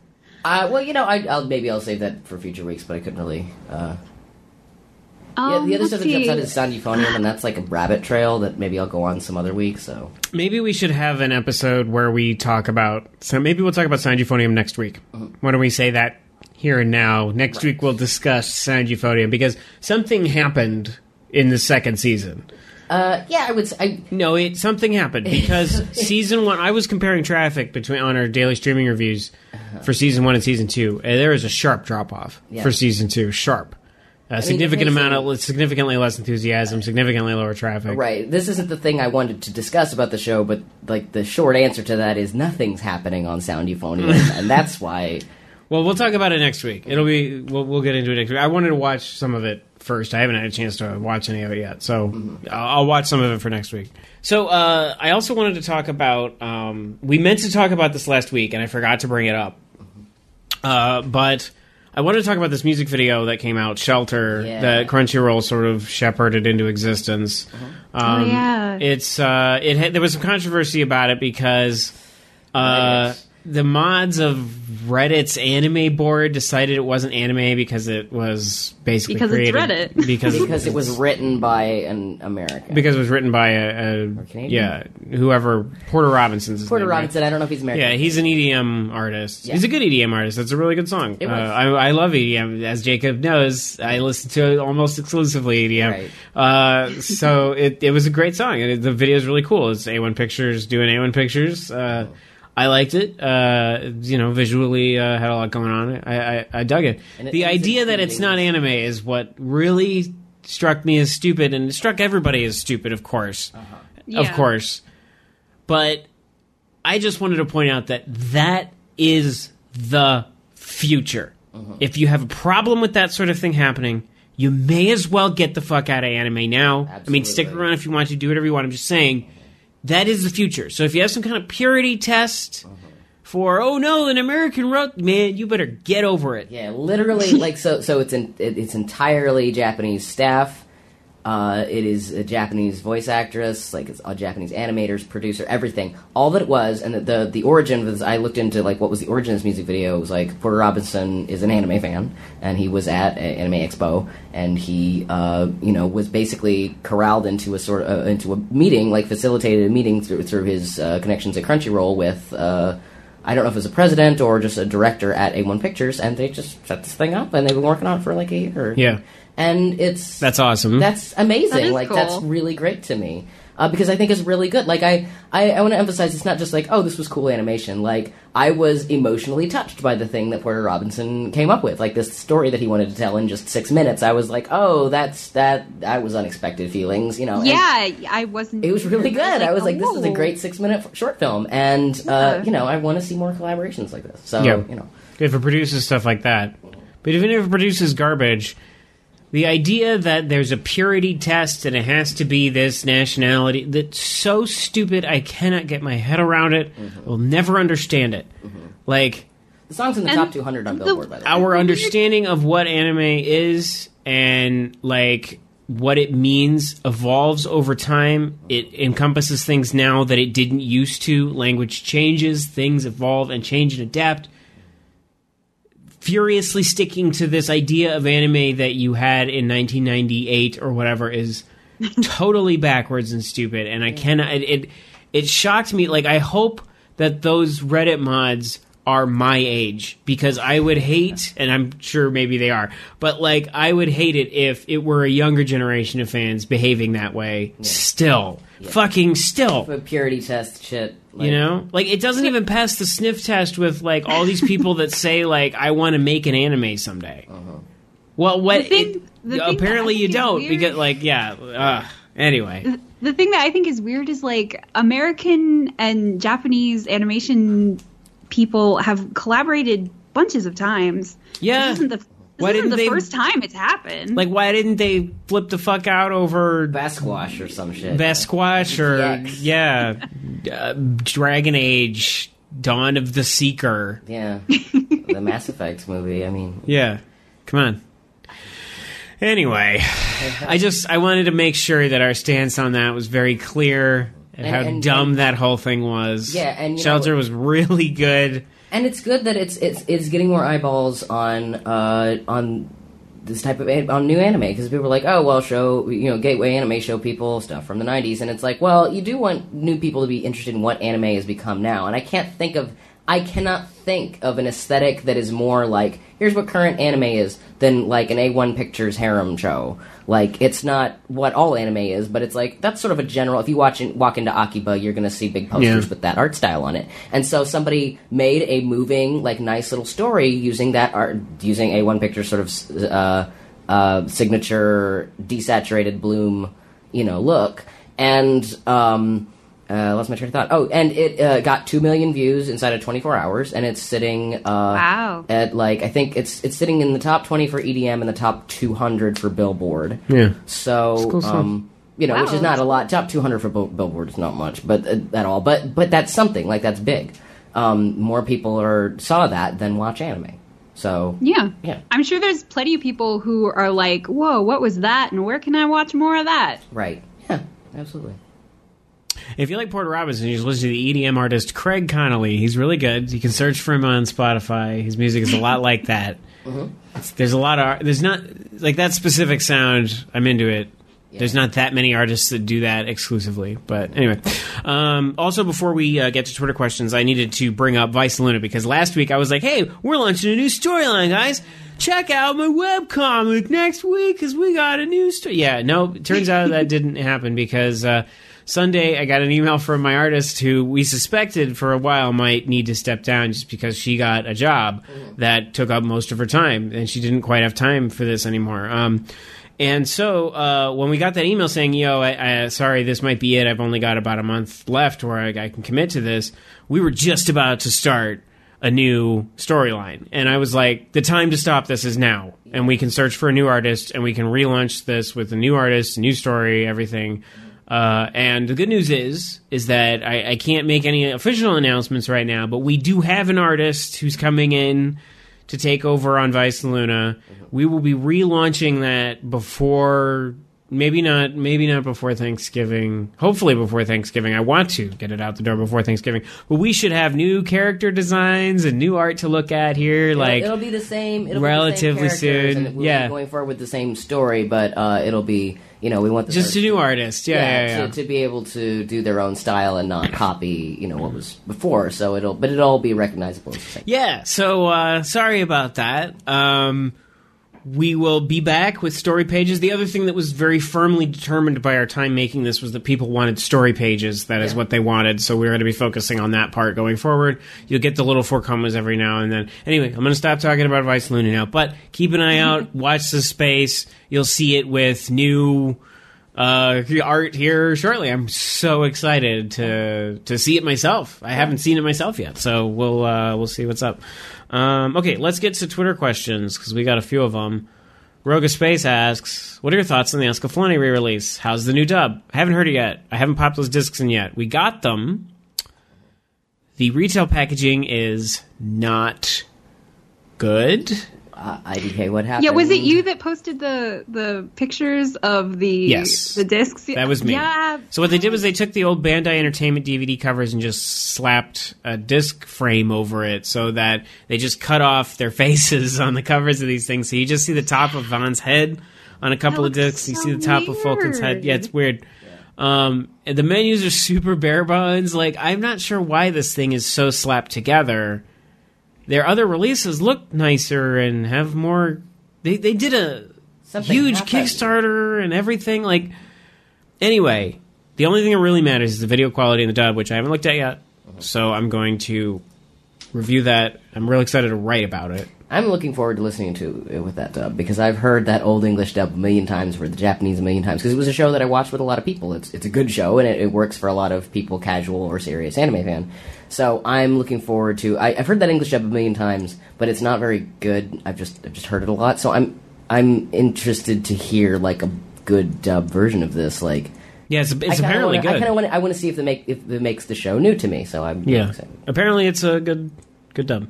I'll save that for future weeks, but I couldn't really... the other stuff that jumps out is Sound Euphonium, and that's like a rabbit trail that maybe I'll go on some other week, so... Maybe we should have an episode where we talk about... So maybe we'll talk about Sound Euphonium next week. Why don't we say that here and now? Next week we'll discuss Sound Euphonium, because something happened in the second season. I would say... No, something happened, because season 1... I was comparing traffic on our daily streaming reviews for season 1 and season 2, and there is a sharp drop-off for season 2. Sharp. Significantly less enthusiasm, significantly lower traffic. Right. This isn't the thing I wanted to discuss about the show, but like the short answer to that is nothing's happening on Sound Euphonium, and that's why... Well, we'll talk about it next week. We'll get into it next week. I wanted to watch some of it first. I haven't had a chance to watch any of it yet, so I'll watch some of it for next week. So I also wanted to talk about... we meant to talk about this last week, and I forgot to bring it up. But I wanted to talk about this music video that came out, Shelter, that Crunchyroll sort of shepherded into existence. There was some controversy about it because... the mods of Reddit's anime board decided it wasn't anime because it was basically created... Because it's Reddit. Because it was written by an American. Because it was written by a whoever... Porter Robinson's his Porter name, Robinson, right? I don't know if he's American. Yeah, he's an EDM artist. Yeah. He's a good EDM artist. That's a really good song. I love EDM. As Jacob knows, I listen to it almost exclusively EDM. Right. So it was a great song. The video is really cool. It's A1 Pictures doing A1 Pictures. I liked it. Visually had a lot going on. I dug it. The idea that it's not anime is what really struck me as stupid, and it struck everybody as stupid, of course. Of course. But I just wanted to point out that is the future. If you have a problem with that sort of thing happening, you may as well get the fuck out of anime now. Absolutely. I mean, stick around if you want to, do whatever you want. I'm just saying, that is the future. So if you have some kind of purity test for, oh no, an American wrote, man, you better get over it. Yeah, literally, like, so it's entirely Japanese staff. It is a Japanese voice actress, like it's all Japanese animators, producer, everything. All that it was, and the origin of this, I looked into like what was the origin of this music video. It was like Porter Robinson is an anime fan, and he was at Anime Expo, and he was basically corralled into a meeting, like facilitated a meeting through his connections at Crunchyroll with I don't know if it was a president or just a director at A1 Pictures, and they just set this thing up, and they've been working on it for like a year. Yeah. And that's awesome. That's amazing. That is like cool. That's really great to me because I think it's really good. Like I want to emphasize, it's not just like, oh, this was cool animation. Like I was emotionally touched by the thing that Porter Robinson came up with, like this story that he wanted to tell in just 6 minutes. I was like, oh, that was unexpected feelings, you know. Yeah, I wasn't. It was really good. I was like, this is a whoa. great 6-minute short film, and I want to see more collaborations like this. So if it produces stuff like that, but even if it produces garbage. The idea that there's a purity test and it has to be this nationality, that's so stupid, I cannot get my head around it. I will never understand it. Like, the song's in the top 200 on Billboard, by the way. Our understanding of what anime is and, like, what it means evolves over time. It encompasses things now that it didn't used to. Language changes, things evolve and change and adapt. Furiously sticking to this idea of anime that you had in 1998 or whatever is totally backwards and stupid, and I cannot. It shocked me. Like, I hope that those Reddit mods are my age, because I would hate, and I'm sure maybe they are, but like I would hate it if it were a younger generation of fans behaving that way. Yeah. Fucking still. But purity test shit. Like, you know? Like, it doesn't even pass the sniff test with, like, all these people that say, like, I want to make an anime someday. Well, what... apparently you don't, because, like, anyway. The thing that I think is weird is, like, American and Japanese animation people have collaborated bunches of times. Yeah. This isn't the first time it's happened. Like, why didn't they flip the fuck out over... Basquash or some shit. Basquash or, Dragon Age, Dawn of the Seeker. Yeah. The Mass Effect movie, I mean... Yeah. Come on. Anyway, I wanted to make sure that our stance on that was very clear and how dumb that whole thing was. Yeah, and Shelter was really good. And it's good that it's getting more eyeballs on this type of on new anime, because people are like, oh well, Gateway Anime show people stuff from the 90s, and it's like, well, you do want new people to be interested in what anime has become now, and I cannot think of an aesthetic that is more like, here's what current anime is, than like an A1 Pictures harem show. Like, it's not what all anime is, but it's like, that's sort of a general, if you walk into Akiba, you're gonna see big posters with that art style on it. And so somebody made a moving, like, nice little story using that art, using A1 Pictures sort of signature desaturated bloom, look. And, lost my train of thought. Oh, and it got 2 million views inside of 24 hours, and it's sitting at, like, I think it's sitting in the top 20 for EDM and the top 200 for Billboard. Yeah. So, cool which is not a lot. Top 200 for Billboard is not much, but at all. But that's something. Like, that's big. More people saw that than watch anime. So yeah, I'm sure there's plenty of people who are like, "Whoa, what was that? And where can I watch more of that?" Right. Yeah. Absolutely. If you like Porter Robinson, you should listen to the EDM artist Craig Connolly. He's really good. You can search for him on Spotify. His music is a lot like that. There's a lot of... There's not... Like, that specific sound, I'm into it. Yeah. There's not that many artists that do that exclusively. But anyway. Also, before we get to Twitter questions, I needed to bring up Vice Luna, because last week I was like, hey, we're launching a new storyline, guys. Check out my webcomic next week, because we got a new story. Yeah, no, it turns out that didn't happen, because... Sunday, I got an email from my artist who we suspected for a while might need to step down just because she got a job that took up most of her time, and she didn't quite have time for this anymore. And so when we got that email saying, I sorry, this might be it. I've only got about a month left where I can commit to this. We were just about to start a new storyline. And I was like, the time to stop this is now. And we can search for a new artist, and we can relaunch this with a new artist, a new story, everything. And the good news is that I can't make any official announcements right now, but we do have an artist who's coming in to take over on Vice Luna. We will be relaunching that before, maybe not before Thanksgiving. Hopefully before Thanksgiving. I want to get it out the door before Thanksgiving. But we should have new character designs and new art to look at here. It'll be the same. Relatively soon. And we'll be going forward with the same story, but it'll be. We want just a new artist, yeah. To be able to do their own style and not copy, what was before. So it'll all be recognizable. Yeah. So sorry about that. We will be back with story pages. The other thing that was very firmly determined by our time making this was that people wanted story pages. That is what they wanted. So we're going to be focusing on that part going forward. You'll get the little 4 commas every now and then. Anyway, I'm going to stop talking about Vice Luna now. But keep an eye out. Watch the space. You'll see it with new art here shortly. I'm so excited to see it myself. I haven't seen it myself yet. So we'll see what's up. Okay, let's get to Twitter questions, because we got a few of them. Roga Space asks, what are your thoughts on the Escaflowne re-release? How's the new dub? I haven't heard it yet. I haven't popped those discs in yet. We got them. The retail packaging is not good. IDK, what happened? Yeah, was it you that posted the pictures of the the discs? That was me. Yeah. So what they did was they took the old Bandai Entertainment DVD covers and just slapped a disc frame over it, so that they just cut off their faces on the covers of these things. So you just see the top of Vaughn's head on a couple of discs. You see the top of Falcon's head. Yeah, it's weird. And the menus are super bare bones. Like, I'm not sure why this thing is so slapped together. Their other releases look nicer and have more. They did a huge Kickstarter and everything. Like, anyway, the only thing that really matters is the video quality in the dub, which I haven't looked at yet. So I'm going to review that. I'm really excited to write about it. I'm looking forward to listening to it with that dub, because I've heard that old English dub a million times, or the Japanese a million times, because it was a show that I watched with a lot of people. It's a good show, and it works for a lot of people, casual or serious anime fan. So I'm looking forward to. I've heard that English dub a million times, but it's not very good. I've just heard it a lot. So I'm interested to hear like a good dub version of this. Like, yeah, it's apparently good. I want to see if it makes the show new to me. So I'm excited. Apparently it's a good dub.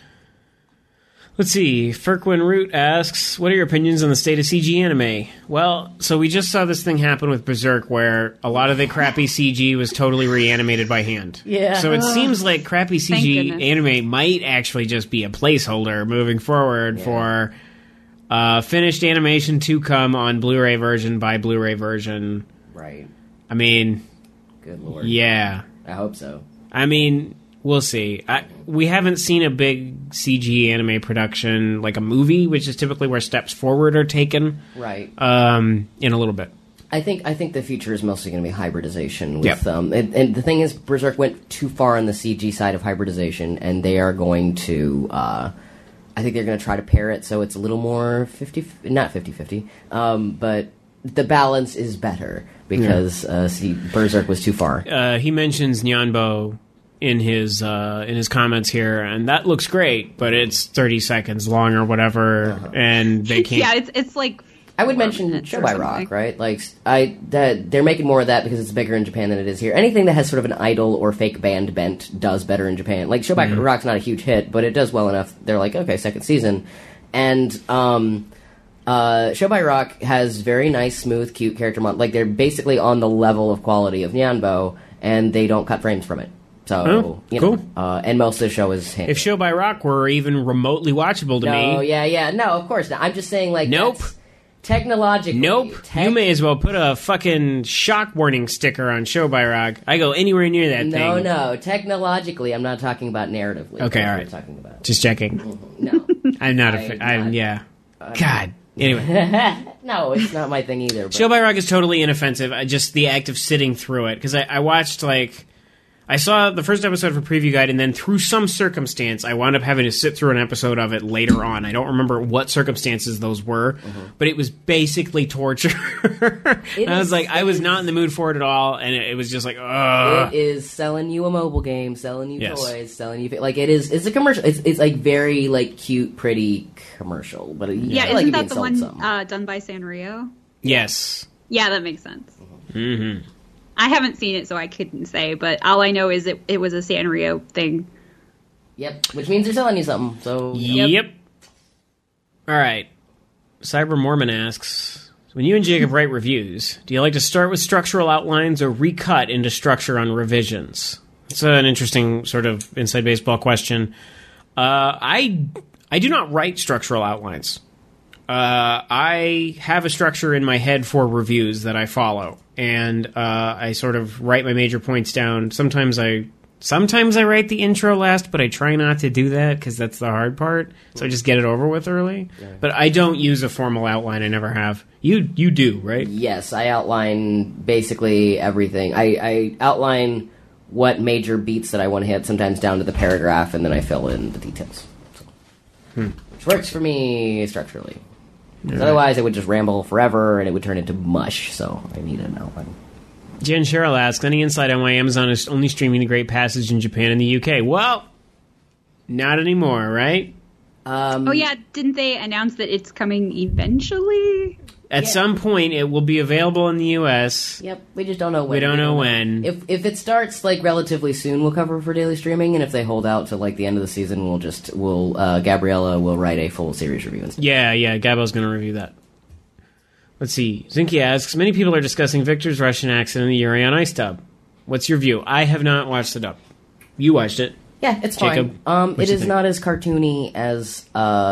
Let's see. Ferquin Root asks, what are your opinions on the state of CG anime? Well, so we just saw this thing happen with Berserk, where a lot of the crappy CG was totally reanimated by hand. Yeah. So it seems like crappy CG anime might actually just be a placeholder moving forward for finished animation to come on Blu-ray version by Blu-ray version. Right. I mean... Good lord. Yeah. I hope so. I mean... We'll see. We haven't seen a big CG anime production, like a movie, which is typically where steps forward are taken. Right. In a little bit. I think the future is mostly going to be hybridization. With, and the thing is, Berserk went too far on the CG side of hybridization, and they are going to... I think they're going to try to pair it so it's a little more 50... Not 50-50, but the balance is better, because Berserk was too far. He mentions Nyanbo in his comments here, and that looks great, but it's 30 seconds long or whatever, and they can't. Yeah, it's like. I would mention Show by Rock, right? Like they're making more of that because it's bigger in Japan than it is here. Anything that has sort of an idol or fake band bent does better in Japan. Like Show by Rock's not a huge hit, but it does well enough. They're like, okay, second season, and Show by Rock has very nice, smooth, cute character model. Like they're basically on the level of quality of Nyanbo, and they don't cut frames from it. So, cool. And most of the show is handled. If Show by Rock were even remotely watchable to me... No, yeah. No, of course not. I'm just saying, like, nope. Technologically... Nope. You may as well put a fucking shock warning sticker on Show by Rock. I go anywhere near that thing. No. Technologically, I'm not talking about narratively. Okay, all right. I'm talking about. Just checking. No. I'm not yeah. God. Anyway. No, it's not my thing either. But. Show by Rock is totally inoffensive. Just the act of sitting through it. Because I watched, like... I saw the first episode for Preview Guide, and then through some circumstance, I wound up having to sit through an episode of it later on. I don't remember what circumstances those were, but it was basically torture. And I was like, I was not in the mood for it at all, and it was just like, ugh. It is selling you a mobile game, selling you toys, selling you... Like, it's a commercial. It's like, very, like, cute, pretty commercial. But isn't that the one done by Sanrio? Yes. Yeah, that makes sense. Mm-hmm. I haven't seen it, so I couldn't say, but all I know is it was a Sanrio thing. Yep, which means they're selling you something, so... Yep. All right. Cyber Mormon asks, when you and Jacob write reviews, do you like to start with structural outlines or recut into structure on revisions? It's an interesting sort of inside baseball question. I do not write structural outlines. I have a structure in my head for reviews that I follow, and I sort of write my major points down. Sometimes I write the intro last, but I try not to do that because that's the hard part. So I just get it over with early. Yeah. But I don't use a formal outline. I never have. You do, right? Yes, I outline basically everything. I outline what major beats that I want to hit, sometimes down to the paragraph, and then I fill in the details. Which works for me structurally. Right. Otherwise, I would just ramble forever, and it would turn into mush, so I need an outline. Jen Sherrill asks, any insight on why Amazon is only streaming The Great Passage in Japan and the UK? Well, not anymore, right? Didn't they announce that it's coming eventually? At some point, it will be available in the U.S. Yep, we just don't know when. We don't know when. If it starts like relatively soon, we'll cover for daily streaming, and if they hold out to like the end of the season, Gabriella will write a full series review instead. Yeah, Gabo's going to review that. Let's see. Zinky asks, many people are discussing Victor's Russian accent in the Yuri on Ice dub. What's your view? I have not watched the dub. You watched it. Yeah, it's Jacob, fine. It is not as cartoony as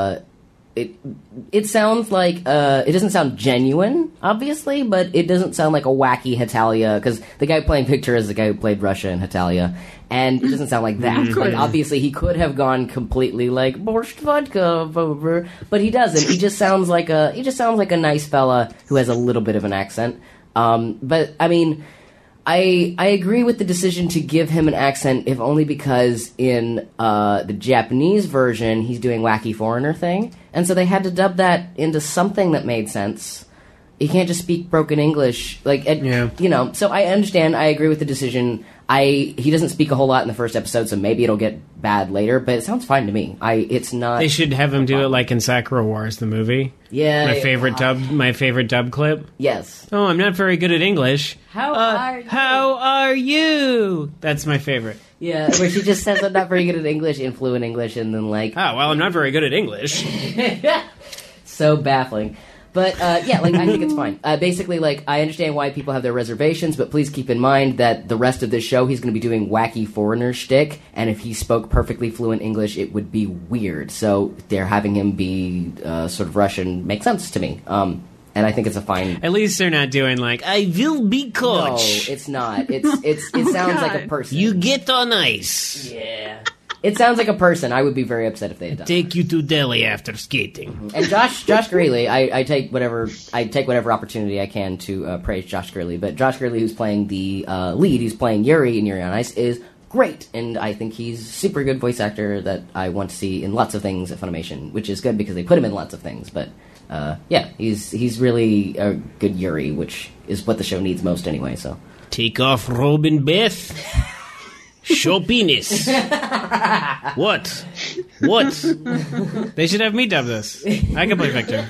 it sounds like it doesn't sound genuine, obviously, but it doesn't sound like a wacky Hetalia, because the guy playing Victor is the guy who played Russia in Hetalia, and it doesn't sound like that. Like, obviously, he could have gone completely like Borscht Vodka, but he doesn't. He just sounds like a nice fella who has a little bit of an accent. But I mean, I agree with the decision to give him an accent, if only because in the Japanese version, he's doing wacky foreigner thing, and so they had to dub that into something that made sense. He can't just speak broken English, So I understand. I agree with the decision. He doesn't speak a whole lot in the first episode, so maybe it'll get bad later. But it sounds fine to me. It's not. They should have him do it like in Sakura Wars, the movie. Yeah, my favorite dub clip. Yes. Oh, I'm not very good at English. How are you? How are you? That's my favorite. Yeah, where she just says I'm not very good at English in fluent English, and then like, oh well, I'm not very good at English. So baffling. But, I think it's fine. Basically, I understand why people have their reservations, but please keep in mind that the rest of this show, he's going to be doing wacky foreigner shtick, and if he spoke perfectly fluent English, it would be weird. So they're having him be sort of Russian makes sense to me. And I think it's a fine... At least they're not doing, I will be coach. No, it's not. It sounds like a person. You get on ice. Yeah. It sounds like a person. I would be very upset if they had done Take you to Delhi after skating. And Josh Greeley, I take whatever opportunity I can to praise Josh Greeley. But Josh Greeley, who's playing the lead, who's playing Yuri in Yuri on Ice, is great. And I think he's a super good voice actor that I want to see in lots of things at Funimation, which is good because they put him in lots of things. But he's really a good Yuri, which is what the show needs most anyway. So take off Robin Beth. Show penis. What? They should have me dub this. I can play Victor.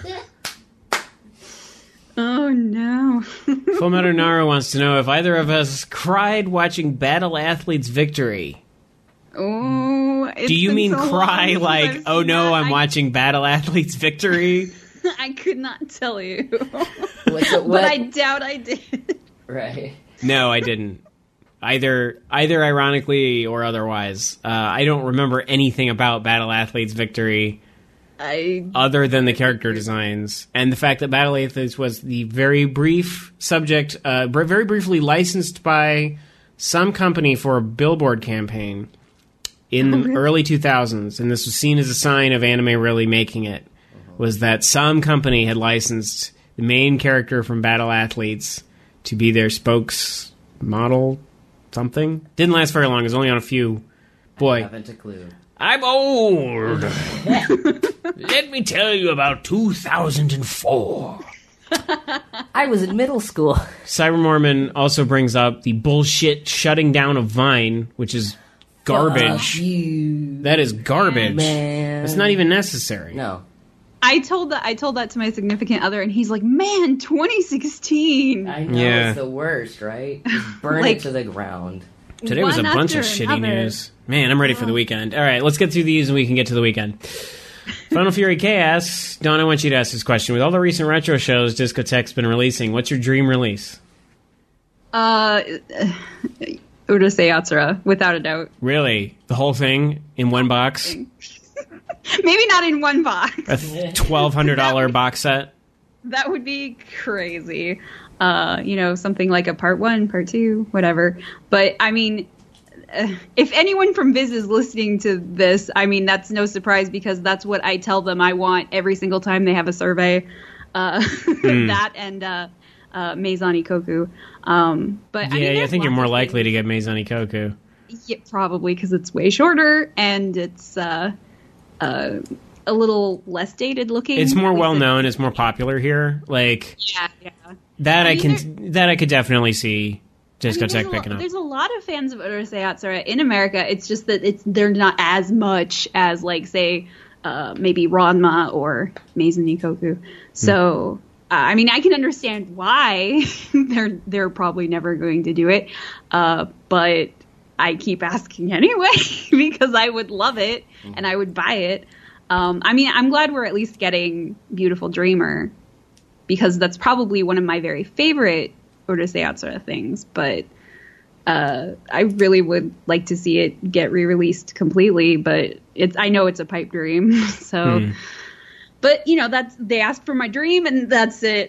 Oh no. Fullmetal Naru wants to know if either of us cried watching Battle Athletes Victory. Oh. Do you mean so cry like, oh no, I'm watching Battle Athletes Victory? I could not tell you. What? But I doubt I did. Right. No, I didn't. Either ironically or otherwise. I don't remember anything about Battle Athletes Victory other than the character designs and the fact that Battle Athletes was the very brief subject, very briefly licensed by some company for a billboard campaign in the early 2000s, and this was seen as a sign of anime really making it, was that some company had licensed the main character from Battle Athletes to be their spokesmodel something. Didn't last very long. It was only on a few. Boy, Haven't a clue. I'm old. Let me tell you about 2004. I was in middle school. Cyber Mormon also brings up the bullshit shutting down of Vine, which is garbage. That is garbage. Man. It's not even necessary. No. I told that to my significant other, and he's like, "Man, 2016." I know, Yeah. it's the worst, right? Just burn Like- it to the ground. Today was a One bunch of after shitty another. news. Man, I'm ready for the weekend. All right, let's get through these and we can get to the weekend. Final Fury K asks, Dawn, I want you to ask this question. With all the recent retro shows Discotheque's been releasing, what's your dream release? Urusei Yatsura, without a doubt. Really? The whole thing in one box? Maybe not in one box. A $1,200 box set? That would be crazy. Something like a part 1, part 2, whatever. But I mean, if anyone from Viz is listening to this, I mean, that's no surprise because that's what I tell them I want every single time they have a survey. That and Maison Ikoku. But I think you're more likely to get Maison Ikoku. Yeah, probably because it's way shorter and it's a little less dated looking. It's more At least well known. It's more popular here. Like Yeah. that, I mean, I could definitely see Discotheque picking up. There's a lot of fans of Urusei Yatsura in America. It's just that they're not as much as, like, say, maybe Ranma or Maison Ikoku. So, I mean, I can understand why they're probably never going to do it, but I keep asking anyway because I would love it and I would buy it. I mean, I'm glad we're at least getting Beautiful Dreamer because that's probably one of my very favorite Urusei Yatsura things, but I really would like to see it get re-released completely, but I know it's a pipe dream, so but that's they asked for my dream and that's it.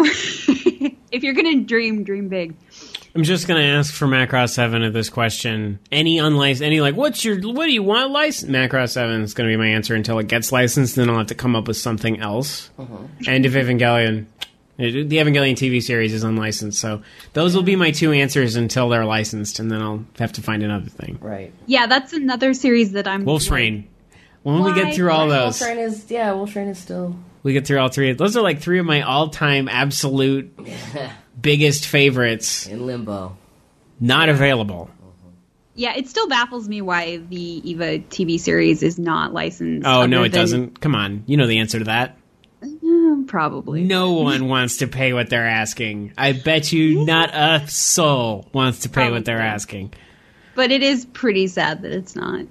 If you're gonna dream big. I'm just gonna ask for Macross 7 of this question. Any unlicensed, what do you want licensed? Macross 7 is gonna be my answer until it gets licensed, then I'll have to come up with something else. End of Evangelion. The Evangelion TV series is unlicensed, so those will be my two answers until they're licensed, and then I'll have to find another thing. Right. Yeah, that's another series that I'm Wolf's Rain. When we get through all those, Wolf's Rain is still... we get through all three. Those are like three of my all-time absolute biggest favorites. in limbo. Not available. Yeah, it still baffles me why the EVA TV series is not licensed. Oh, no, other it than- doesn't. Come on. You know the answer to that. Probably. No one wants to pay what they're asking. I bet you not a soul wants to pay what they're Probably. asking. But it is pretty sad that it's not.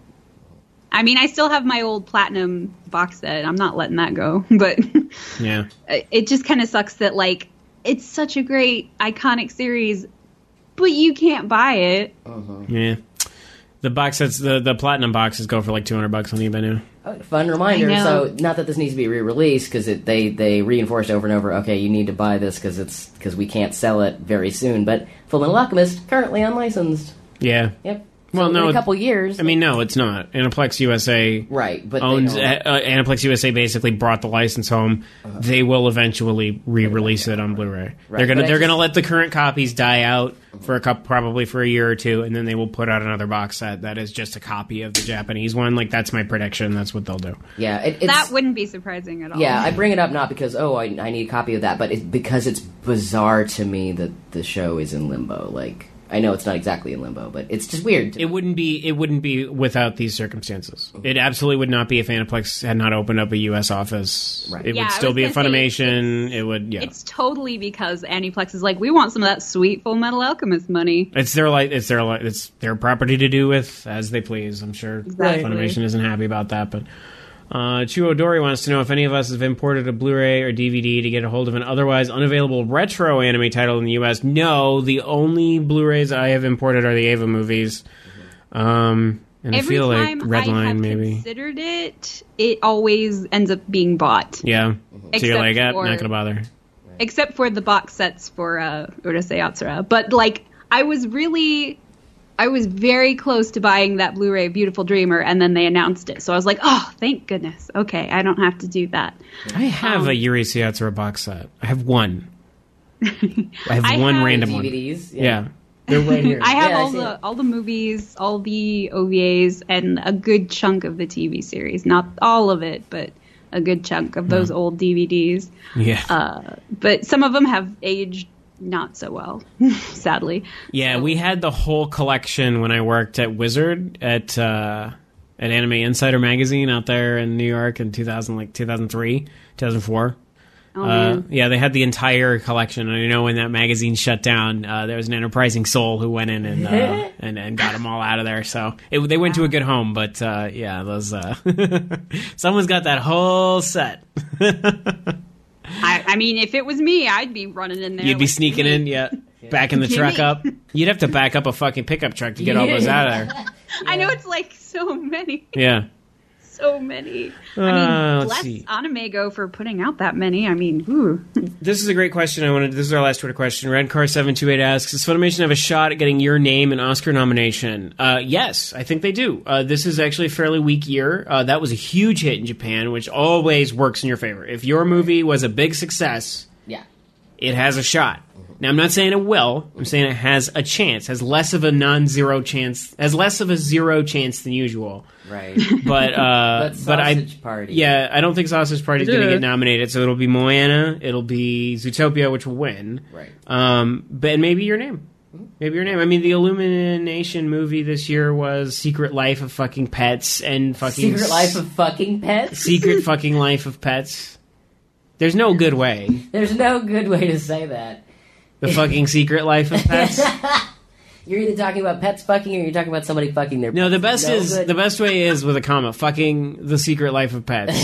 I mean, I still have my old Platinum box set. I'm not letting that go. But Yeah. it just kind of sucks that, like, it's such a great, iconic series, but you can't buy it. Yeah. The box sets, the platinum boxes go for like $200 on eBay now. Oh, fun reminder. I know. So, not that this needs to be re-released because they reinforced over and over. Okay, you need to buy this because we can't sell it very soon. But Fullmetal Alchemist currently unlicensed. Yeah. Yep. Well, So no, in a couple years. I mean, no, it's not. Aniplex USA right, but owns. they don't. Aniplex USA basically brought the license home. They will eventually re-release it on Blu-ray. Right, They're but I gonna just- let the current copies die out for probably for a year or two, and then they will put out another box set that is just a copy of the Japanese one. Like that's my prediction. That's what they'll do. Yeah, it's, That wouldn't be surprising at all. yeah. I bring it up not because I need a copy of that, but it's because it's bizarre to me that the show is in limbo. Like I know it's not exactly in limbo, but it's just weird. It wouldn't be without these circumstances. It absolutely would not be if Aniplex had not opened up a U.S. office. Right. It Yeah, would I still was be a gonna say, Funimation. It would, yeah. It's totally because Aniplex is like, we want some of that sweet Full Metal Alchemist money. It's their property to do with as they please. I'm sure Exactly. Funimation isn't happy about that, but Chuo Dori wants to know if any of us have imported a Blu-ray or DVD to get a hold of an otherwise unavailable retro anime title in the U.S. No, the only Blu-rays I have imported are the Ava movies, and I Every feel like time I Redline have maybe. considered it always ends up being bought. Yeah, so you're Except like, for- not gonna bother. Except for the box sets for Urusei Yatsura. But, like, I was very close to buying that Blu-ray Beautiful Dreamer, and then they announced it. So I was like, oh, thank goodness. Okay, I don't have to do that. I have a Yuri Yatsura box set. I have one. I have I one have random one. DVDs. Yeah. They're right here. I have Yeah, all the movies, all the OVAs, and a good chunk of the TV series. Not all of it, but a good chunk of those old DVDs. Yeah. But some of them have aged not so well, sadly. Yeah, we had the whole collection when I worked at Wizard at Anime Insider magazine out there in New York in 2003, 2004. Oh, man. Yeah, they had the entire collection, and I know when that magazine shut down, there was an enterprising soul who went in and got them all out of there. So they went to a good home, but yeah, those someone's got that whole set. I mean, if it was me, I'd be running in there. You'd be sneaking in, yeah, backing the truck up. You'd have to back up a fucking pickup truck to get all those out of there. I know it's like so many. Yeah. So many. I mean, let's bless see. Animego for putting out that many. I mean, ooh. This is a great question. This is our last Twitter question. Redcar728 asks, does Funimation have a shot at getting your name an Oscar nomination? Yes, I think they do. This is actually a fairly weak year. That was a huge hit in Japan, which always works in your favor. If your movie was a big success, Yeah. it has a shot. Now, I'm not saying it will. I'm saying it has a chance. Has less of a non-zero chance. Has less of a zero chance than usual. Right. But Sausage Party. Yeah, I don't think Sausage Party is going to get nominated. So it'll be Moana. It'll be Zootopia, which will win. Right. But maybe Your Name. Maybe Your Name. I mean, the Illumination movie this year was Secret Life of Fucking Pets and fucking Secret Life of Fucking Pets? Secret Fucking Life of Pets. There's no good way. There's no good way to say that. The fucking Secret Life of Pets. You're either talking about pets fucking or you're talking about somebody fucking their pets. No, the best good. the best way is with a comma. Fucking The Secret Life of Pets.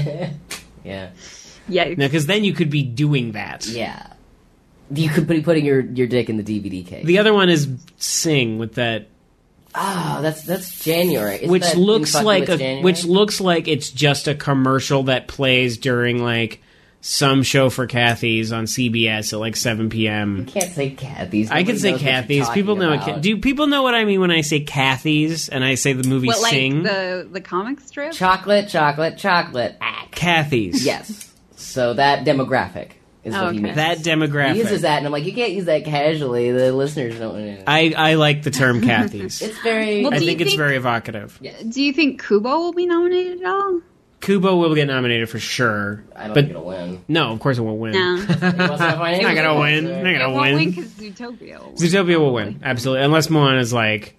Yeah. Yeah. No, because then you could be doing that. Yeah. You could be putting your dick in the DVD case. The other one is Sing with that, Oh, that's January. Isn't which that looks in like fucking with January? which looks like it's just a commercial that plays during like some show for Kathy's on CBS at like 7 p.m. You can't say Kathy's. I can Nobody say knows what you're Kathy's. talking People know about. it. Do people know what I mean when I say Kathy's and I say the movie What, like Sing? the comic strip? Chocolate, chocolate, chocolate. Kathy's. Yes. So that demographic is what he Okay. means. That demographic. He uses that, and I'm like, you can't use that casually. The listeners don't know. I like the term Kathy's. It's very... Well, I do you think it's think- very evocative. Do you think Kubo will be nominated at all? Kubo will get nominated for sure. I don't but think it'll win. no, of course it won't win. No. He wants to find Not gonna win. Not It gonna won't win. because Zootopia will win. Zootopia will win, absolutely. Unless Moana's like,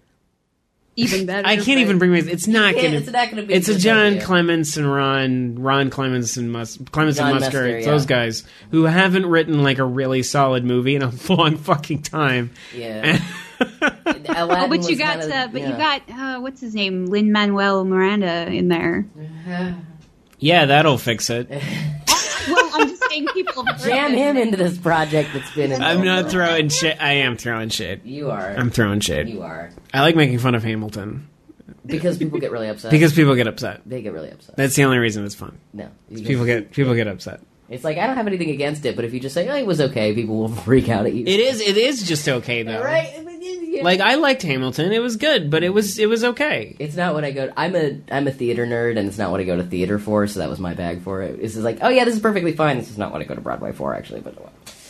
Even better. I can't even bring my. It's not Yeah, gonna. it's not gonna be It's a John Zootopia. Clements and Ron Clements and Clements John and Musker. Musker, It's yeah. those guys who haven't written like a really solid movie in a long fucking time. Yeah. Oh, but you got, what's his name? Lin-Manuel Miranda in there. Yeah, that'll fix it. Well, I'm just saying people have heard Jam of it. him into this project that's been in I'm not for a throwing while. shit. I am throwing shit. You are. I'm throwing shit. You are. I like making fun of Hamilton Because people get really upset. because people get upset. they get really upset. That's the only reason it's fun. No. People get upset. It's like, I don't have anything against it, but if you just say, oh, it was okay, people will freak out at you. It is just okay though. Right? Yeah. Like I liked Hamilton. It was good, but it was okay. It's not what I go. I'm a theater nerd, and it's not what I go to theater for. So that was my bag for it. It's just like, oh yeah, this is perfectly fine. This is not what I go to Broadway for, actually. But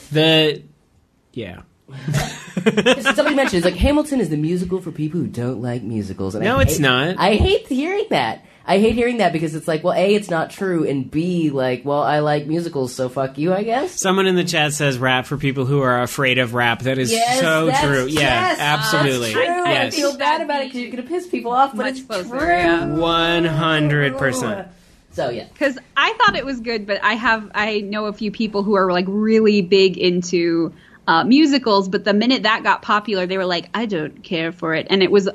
Yeah. somebody mentioned it's like Hamilton is the musical for people who don't like musicals. And No, it's not. I hate hearing that. I hate hearing that because it's like, well, A, it's not true, and B, like, well, I like musicals, so fuck you, I guess. Someone in the chat says rap for people who are afraid of rap. That is Yes, so that's- true. Yeah, yes, absolutely. That's true. Yes. I feel bad about it because you're going to piss people off, but Much it's closer, true. yeah. 100%. So, yeah. Because I thought it was good, but I know a few people who are like really big into musicals, but the minute that got popular, they were like, I don't care for it, and it was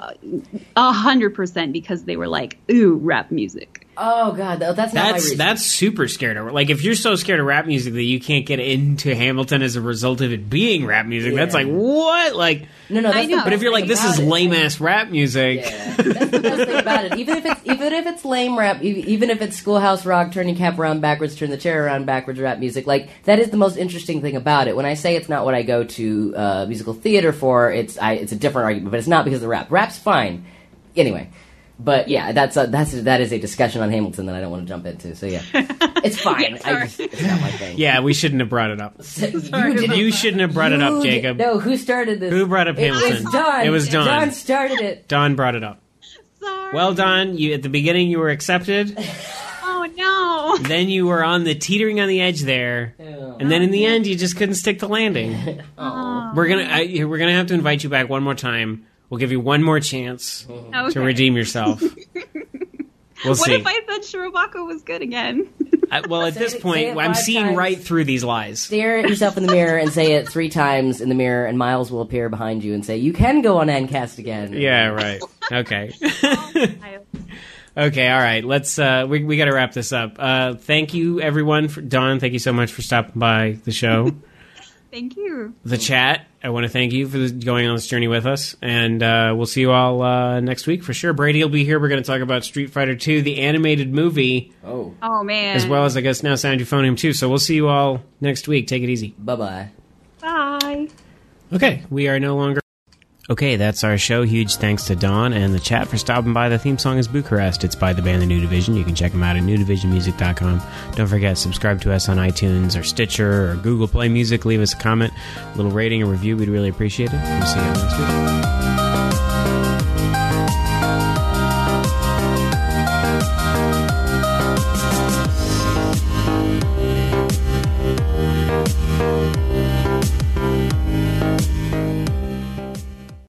100% because they were like, ooh, rap music. Oh, God, that's not my reason. That's super scared of. Like if you're so scared of rap music that you can't get into Hamilton as a result of it being rap music, that's Yeah. like what? Like, No, that's I the know. best but if you're like thing this is about it. lame ass rap music, Yeah, that's the best thing about it. Even if it's lame rap, even if it's Schoolhouse Rock, turn your cap around backwards, turn the chair around backwards rap music, like that is the most interesting thing about it. When I say it's not what I go to musical theater for, it's a different argument, but it's not because of the rap. Rap's fine. Anyway, But yeah, that is a discussion on Hamilton that I don't want to jump into. So yeah, it's fine. It's not my thing. Yeah, we shouldn't have brought it up. You shouldn't have brought it up, Jacob. No, who started this? Who brought up Hamilton? It was Don. It was Don. Don started it. Don brought it up. Sorry. Well, Don, you at the beginning you were accepted. Oh no. Then you were on the teetering on the edge there, and then in the end you just couldn't stick the landing. We're gonna have to invite you back one more time. We'll give you one more chance to redeem yourself. We'll see. What if I said Shirobako was good again? Well, at this point, I'm seeing times. right through these lies. Stare at yourself in the mirror and say it 3 times in the mirror, and Miles will appear behind you and say, "You can go on Endcast again." Yeah, right. Okay. Okay, all right. Let's. We got to wrap this up. Thank you, everyone. Dawn, thank you so much for stopping by the show. Thank you. The chat, I want to thank you for going on this journey with us, and we'll see you all next week for sure. Brady will be here. We're going to talk about Street Fighter 2, the animated movie. Oh man. As well as, I guess, now Sound Euphonium too. So we'll see you all next week. Take it easy. Bye-bye. Bye. Okay, we are no longer... Okay, that's our show. Huge thanks to Dawn and the chat for stopping by. The theme song is Bucharest. It's by the band The New Division. You can check them out at newdivisionmusic.com. Don't forget, subscribe to us on iTunes or Stitcher or Google Play Music. Leave us a comment, a little rating, a review. We'd really appreciate it. We'll see you next week.